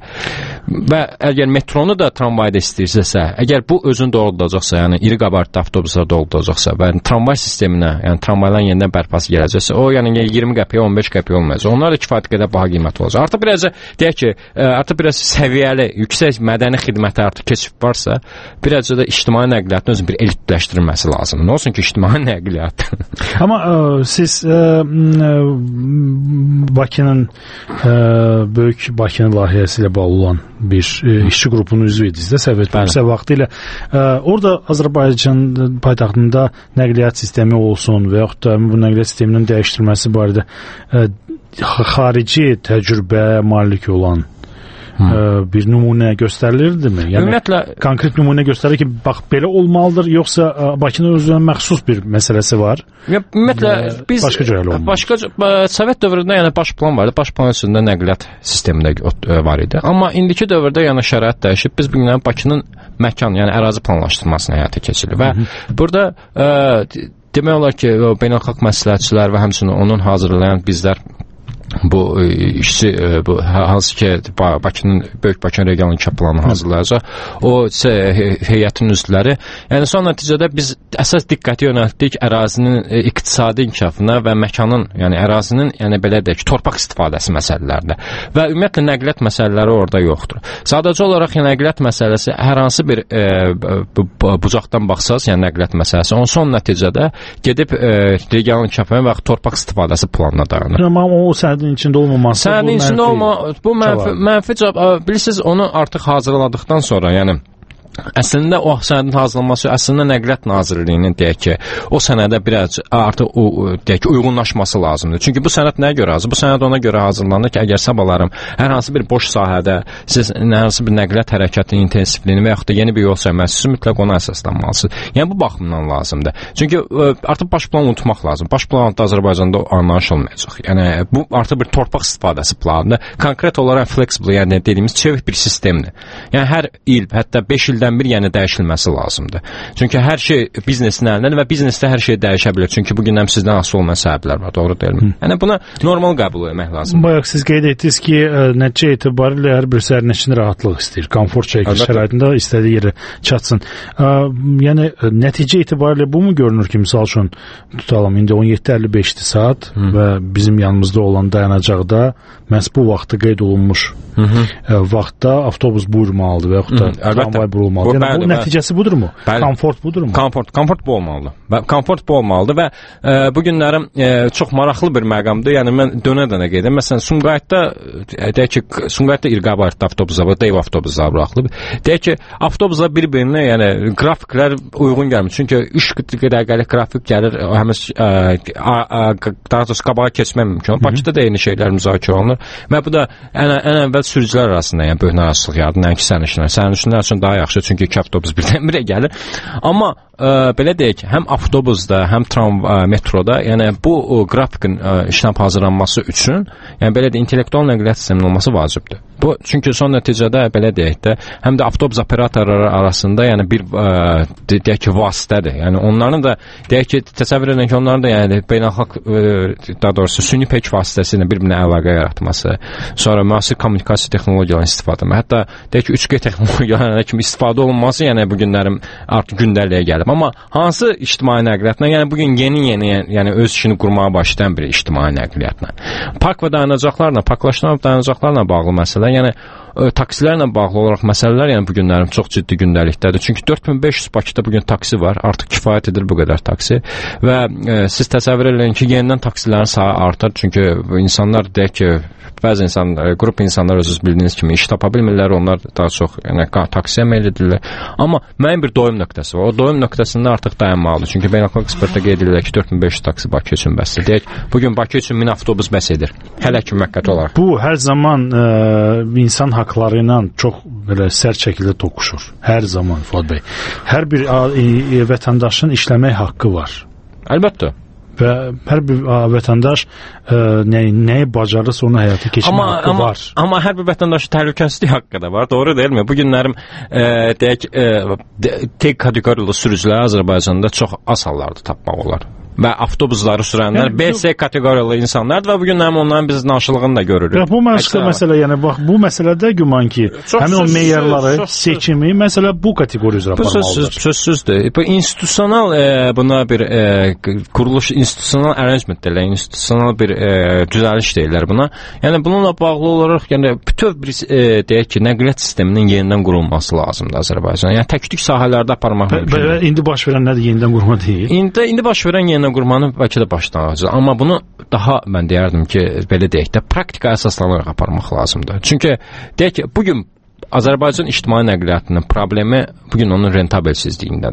Və əgər metronu da tramvayda istəyirsinizsə, əgər bu özünü doğrulacaqsa, yəni iri qabartlı avtobuslar doğrulacaqsa və tramvay sisteminə, yəni tramvayların yenidən bərpası gələcəksə, o yəni 20 qəpiyə, 15 qəpiyə olmayacaq. Onlar da kifayət qədər baha qiymətli olacaq. Artıq biraz deyək ki, artıq biraz səviyyəli, yüksək mədəni xidmətə artıq keçib varsa, biraz da ictimai nəqliyyatın özünü bir elitləşdirilməsi lazımdır. Nə olsun ki, ictimai nəqliyyat. Amma siz Bakının Böyük Bakının layihəsi ilə bağlı olan bir işçi qrupunun üzvü idiniz də, səhv etmirəmsə vaxtilə. Orada Azərbaycan paytaxtında nəqliyyat sistemi olsun və yaxud da bu nəqliyyat sisteminin dəyişdirilməsi barədə xarici təcrübə malik olan bir nümunə göstərilirdimi? Yəni ümumiyyətlə konkret nümunə göstərir ki, bax belə olmalıdır, yoxsa Bakının özünə məxsus bir məsələsi var? Ümumiyyətlə biz başqa Sovet dövründə yəni baş plan vardı. Baş plan içində nəqliyyat sistemində var idi. Amma indiki dövrdə yəni şərait dəyişib. Biz bu gün Bakının məkan, yəni ərazi planlaşdırmasını həyata keçiririk və burada demək olar ki, beynəlxalq məsləhətçilər və həmçinin onun hazırlayan bizlər bu işçi bu hansı ki Bakının Böyük Bakı regional inkişaf planını hazırlayacaq. O heyətin üzvləri. Yəni son nəticədə biz əsas diqqəti yönəltdik ərazinin iqtisadi inkişafına və məkanın, yəni ərazinin, yəni belə deyək, torpaq istifadəsi məsələlərinə və ümumiyyətlə nəqliyyat məsələləri orada yoxdur. Sadəcə olaraq nəqliyyat məsələsi hər hansı bir bucaqdan baxsaz, yəni nəqliyyat məsələsi, onun son nəticədə gedib regional inkişaf və torpaq istifadəsi planına dayanır. Amma o sənədin içində olmaması, sənədin içində bu mənfi cavab, bilirsiniz, onu artıq hazırladıqdan sonra, yəni əslində o sənədin hazırlanması əslində Nəqliyyat Nazirliyinin deyək ki, o sənədə biraz artıq deyək ki, uyğunlaşması lazımdır. Çünki bu sənəd nəyə görə hazır? Bu sənəd ona görə hazırlanır ki, əgər sabahlarım hər hansı bir boş sahədə siz hər hansı bir nəqliyyat hərəkətinin intensivliyini və yaxud da yeni bir yol sərməsi mütləq ona əsaslanmalısınız. Yəni bu baxımdan lazımdır. Çünki artıq baş planı unutmaq lazım. Baş plan da Azərbaycanda anlayış olmayacaq. Yəni bu artıq bir torpaq istifadəsi planıdır. Konkret olaraq flexible, yəni dediyimiz çevik bir sistemdir. Yəni hər il, hətta 5 il bir yəni dəyişilməsi lazımdır. Çünki hər şey biznesin əlindədir və biznesdə hər şey dəyişə bilər. Çünki bu gündən sizdən asılı olmayan səbəblər var, doğru deyilmi? Yəni buna normal qəbul etmək lazımdır. Bayaq siz qeyd etdiniz ki, nəticə etibarilə hər bir sərnişin rahatlıq istəyir. Komfort çəkilir şəraitində istədiyi yerə çatsın. Yəni nəticə etibarilə bu mu görünür ki, misal üçün tutalım indi 17:55-dir saat və bizim yanımızda olan dayanacaqda məhz bu vaxtda qeyd olunmuş vaxtda avtobus buyurmalıdır və yaxud da tramvay buyurmalıdır. Yəni bu nəticəsi budurmu? Komfort budurmu? Komfort bu olmalıdır. Komfort bu olmalıdır və bu günlərim çox maraqlı bir məqamdır. Yəni mən dönə-dönə gedirəm. Məsələn, Sumqayıtda deyək ki, Sumqayıtda iri qabartlı avtobuslar var, dev avtobuslar buraxılıb. Deyək ki, avtobuslar bir-birinə, yəni qrafiklər uyğun gəlmir. Çünki 3 dəqiqəlik qrafik gəlir, daha doğrusu qabağa keçmək mümkün. Bakıda da eyni şeylər müzakirə olunur və bu da ən əvvəl sürücülər arasında, yəni böyük narahatlıq yaradır, nəinki sərnişinlər. Sərnişinlər üçün daha yaxşı, çünki 2 avtobus birdən-birə gəlir. Amma belə deyək ki, həm avtobusda, həm metroda, yəni bu qrafikin işləm hazırlanması üçün, yəni belə də intellektual nəqliyyat sisteminin olması vacibdir. Bu çünki son nəticədə belə deyək də, həm də avtobus operatorları arasında, yəni bir deyək ki, vasitədir. Yəni onların da deyək ki, təsəvvür edin ki, onların da yəni beynəlxalq daha doğrusu süni peyk vasitəsilə bir-birinə əlaqə yaratması, sonra müasir kommunikasiya texnologiyalarından istifadə etmə, hətta deyək ki, 3G texnologiyalarına kimi istifadə olunması, yəni bu günlərim artıq gündəliyə gəlib. Amma hansı ictimai nəqliyyatla, yəni bugün yeni yəni öz işini qurmağa başlayan bir ictimai nəqliyyatla. Park və dayanacaqlarla, parklaşdırma dayanacaqlarla bağlı məsələ, yəni taksilərlə bağlı olaraq məsələlər, yəni bu günlərim çox ciddi gündəlikdədir. Çünki 4500 Bakıda bugün taksi var, artıq kifayət edir bu qədər taksi və siz təsəvvür edin ki, yenidən taksilərin sayı artar. Çünki insanlar deyək ki, bəzi qrup insanlar özünüz bildiyiniz kimi iş tapa bilmirlər, onlar daha çox yəni taksiyə meyl edirlər. Amma müəyyən bir doyum nöqtəsi var. O doyum nöqtəsində artıq dayanmalıdır. Çünki beynəlxalq ekspertdə qeyd edirlər ki, 4500 taksi Bakı üçün bəsdir. Deyək, bugün Bakı üçün 1000 avtobus bəs edir. Hələ ki müvəqqəti olaraq. Bu hər zaman insan haqları ilə çox belə sərt şəkildə toqquşur. Hər zaman Fuad bəy. Hər bir vətəndaşın işləmək haqqı var. Əlbəttə. Və hər bir vətəndaş nəyi bacarırsa onu həyata keçirmək haqqı var. Amma hər bir vətəndaşın təhlükəsizlik haqqı da var, doğru deyilmi? Bu günlərim deyək tek kateqoriyada sürücülər Azərbaycanda çox az hallarda tapmaq olar. Və avtobusları sürənlər yəni, BC kateqoriyalı insanlardır və bugün onların biz naşılığını da görürük. Ya, bu məsələ, yəni bax, bu məsələdə güman ki, həmin o meyarları, seçimi, məsələ bu kateqoriya üzrə aparmalıdır. Sözsüzdür. Bu institusional buna bir quruluş, institusional arrangement deyirlər, institusional bir düzəliş deyirlər buna. Yəni bununla bağlı olaraq, yəni bütöv bir deyək ki, nəqliyyat sisteminin yenidən qurulması lazımdır Azərbaycana. Yəni tək-tük sahələrdə aparmaq mümkündür. İndi baş verən nədir? Yenidən qurma deyil. İndi baş verən yenidən qurmanın bəlkə də başlanğıcı. Amma bunu daha mən deyərdim ki, belə deyək də praktika əsaslanaraq aparmaq lazımdır. Çünki deyək ki, bugün Azərbaycan ictimai nəqliyyatının problemi bugün onun rentabelsizliyindədir.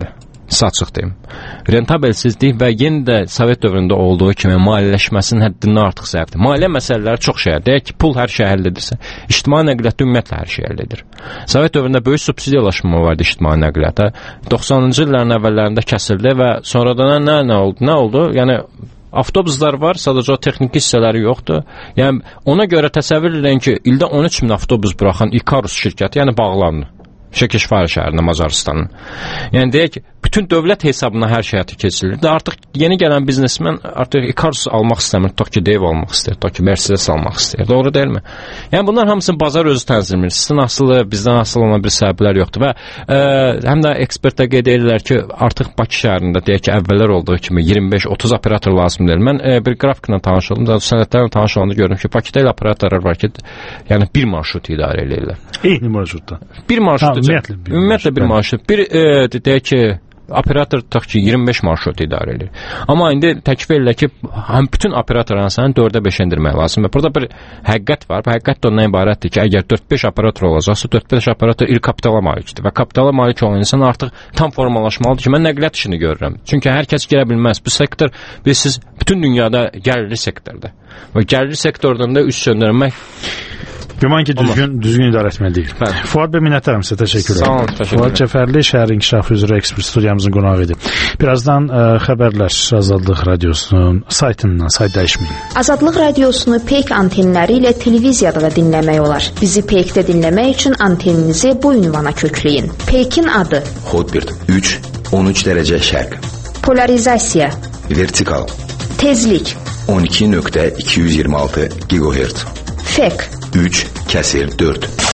Açıq deyim. Rentabelsizlik və yenə də Sovet dövründə olduğu kimi maliyyələşməsinin həddindən artıq zəifdir. Maliyyə məsələləri çox şeydir. Deyək ki, pul hər şey həll edirsə, ictimai nəqliyyat ümumiyyətlə hər şey həll edir. Sovet dövründə böyük subsidiyalaşma vardı ictimai nəqliyyata. 90-cı illərin əvvəllərində kəsildi və sonradan nə oldu? Yəni avtobuslar var, sadəcə o texniki hissələri yoxdur. Yəni ona görə təsəvvür edin ki, ildə 13 min avtobus buraxan Ikarus şirkəti, yəni bağlandı. Şəkişvar şəhərində Macarıstanın. Yəni deyək ki, bütün dövlət hesabına hər şey həyata keçirilir. Artıq yeni gələn biznesmen artıq Ikarus almaq istəmir, Tokyo almaq istəyir, Tokyo Mercedes almaq istəyir. Doğru deyilmi? Yəni bunlar hamısını bazar özü tənzim edir. Sizin asılı, bizdən asılı olan bir səbəblər yoxdur və həm də ekspertlər qeyd edirlər ki, artıq Bakı şəhərində deyək ki, əvvəllər olduğu kimi 25-30 operator lazım deyil. Mən bir qrafiklə tanış oldum, da sənədlərlə tanış olanda gördüm ki, Bakıda elə operatorlar var ki, yəni bir marşrut idarə edirlər. Eyni marşrutda. Bir marşrut ümumiyyətlə bir marşrut. Bir deyək ki, operator tutaq ki 25 marşrut idarə edir. Amma indi təklif edirlər ki, həm bütün operatorların sayını 4-ə 5 endirmək lazımdır. Burada bir həqiqət var. Bu həqiqət də ondan ibarətdir ki, əgər 4-5 operator olacaqsa, 4-5 operator iri kapitala malikdir və kapitala malik olan insan artıq tam formalaşmalıdır ki, mən nəqliyyat işini görürəm. Çünki hər kəs girə bilməz. Bu sektor siz bütün dünyada gəlirli sektordur. Və gəlirli sektordan da üst söndürmək güman ki, düzgün idarə etməli deyil. Fuad bəy, minnətdaram sizə, təşəkkürlər. Sağ olun, təşəkkürlər. Fuad Cəfərli, şəhər inkişafı üzrə ekspert studiyamızın qonağı idi. Birazdan xəbərlər Azadlıq Radiosunun saytından, sayt dəyişməyin. Azadlıq Radiosunu peyk antenləri ilə televiziyada da dinləmək olar. Bizi peykdə dinləmək üçün anteninizi bu ünvana kökləyin. Peykin adı: Hotbird 3, 13 dərəcə şərq. Polarizasiya: Vertikal. Tezlik: 12.226 GHz. Fek: 3/4.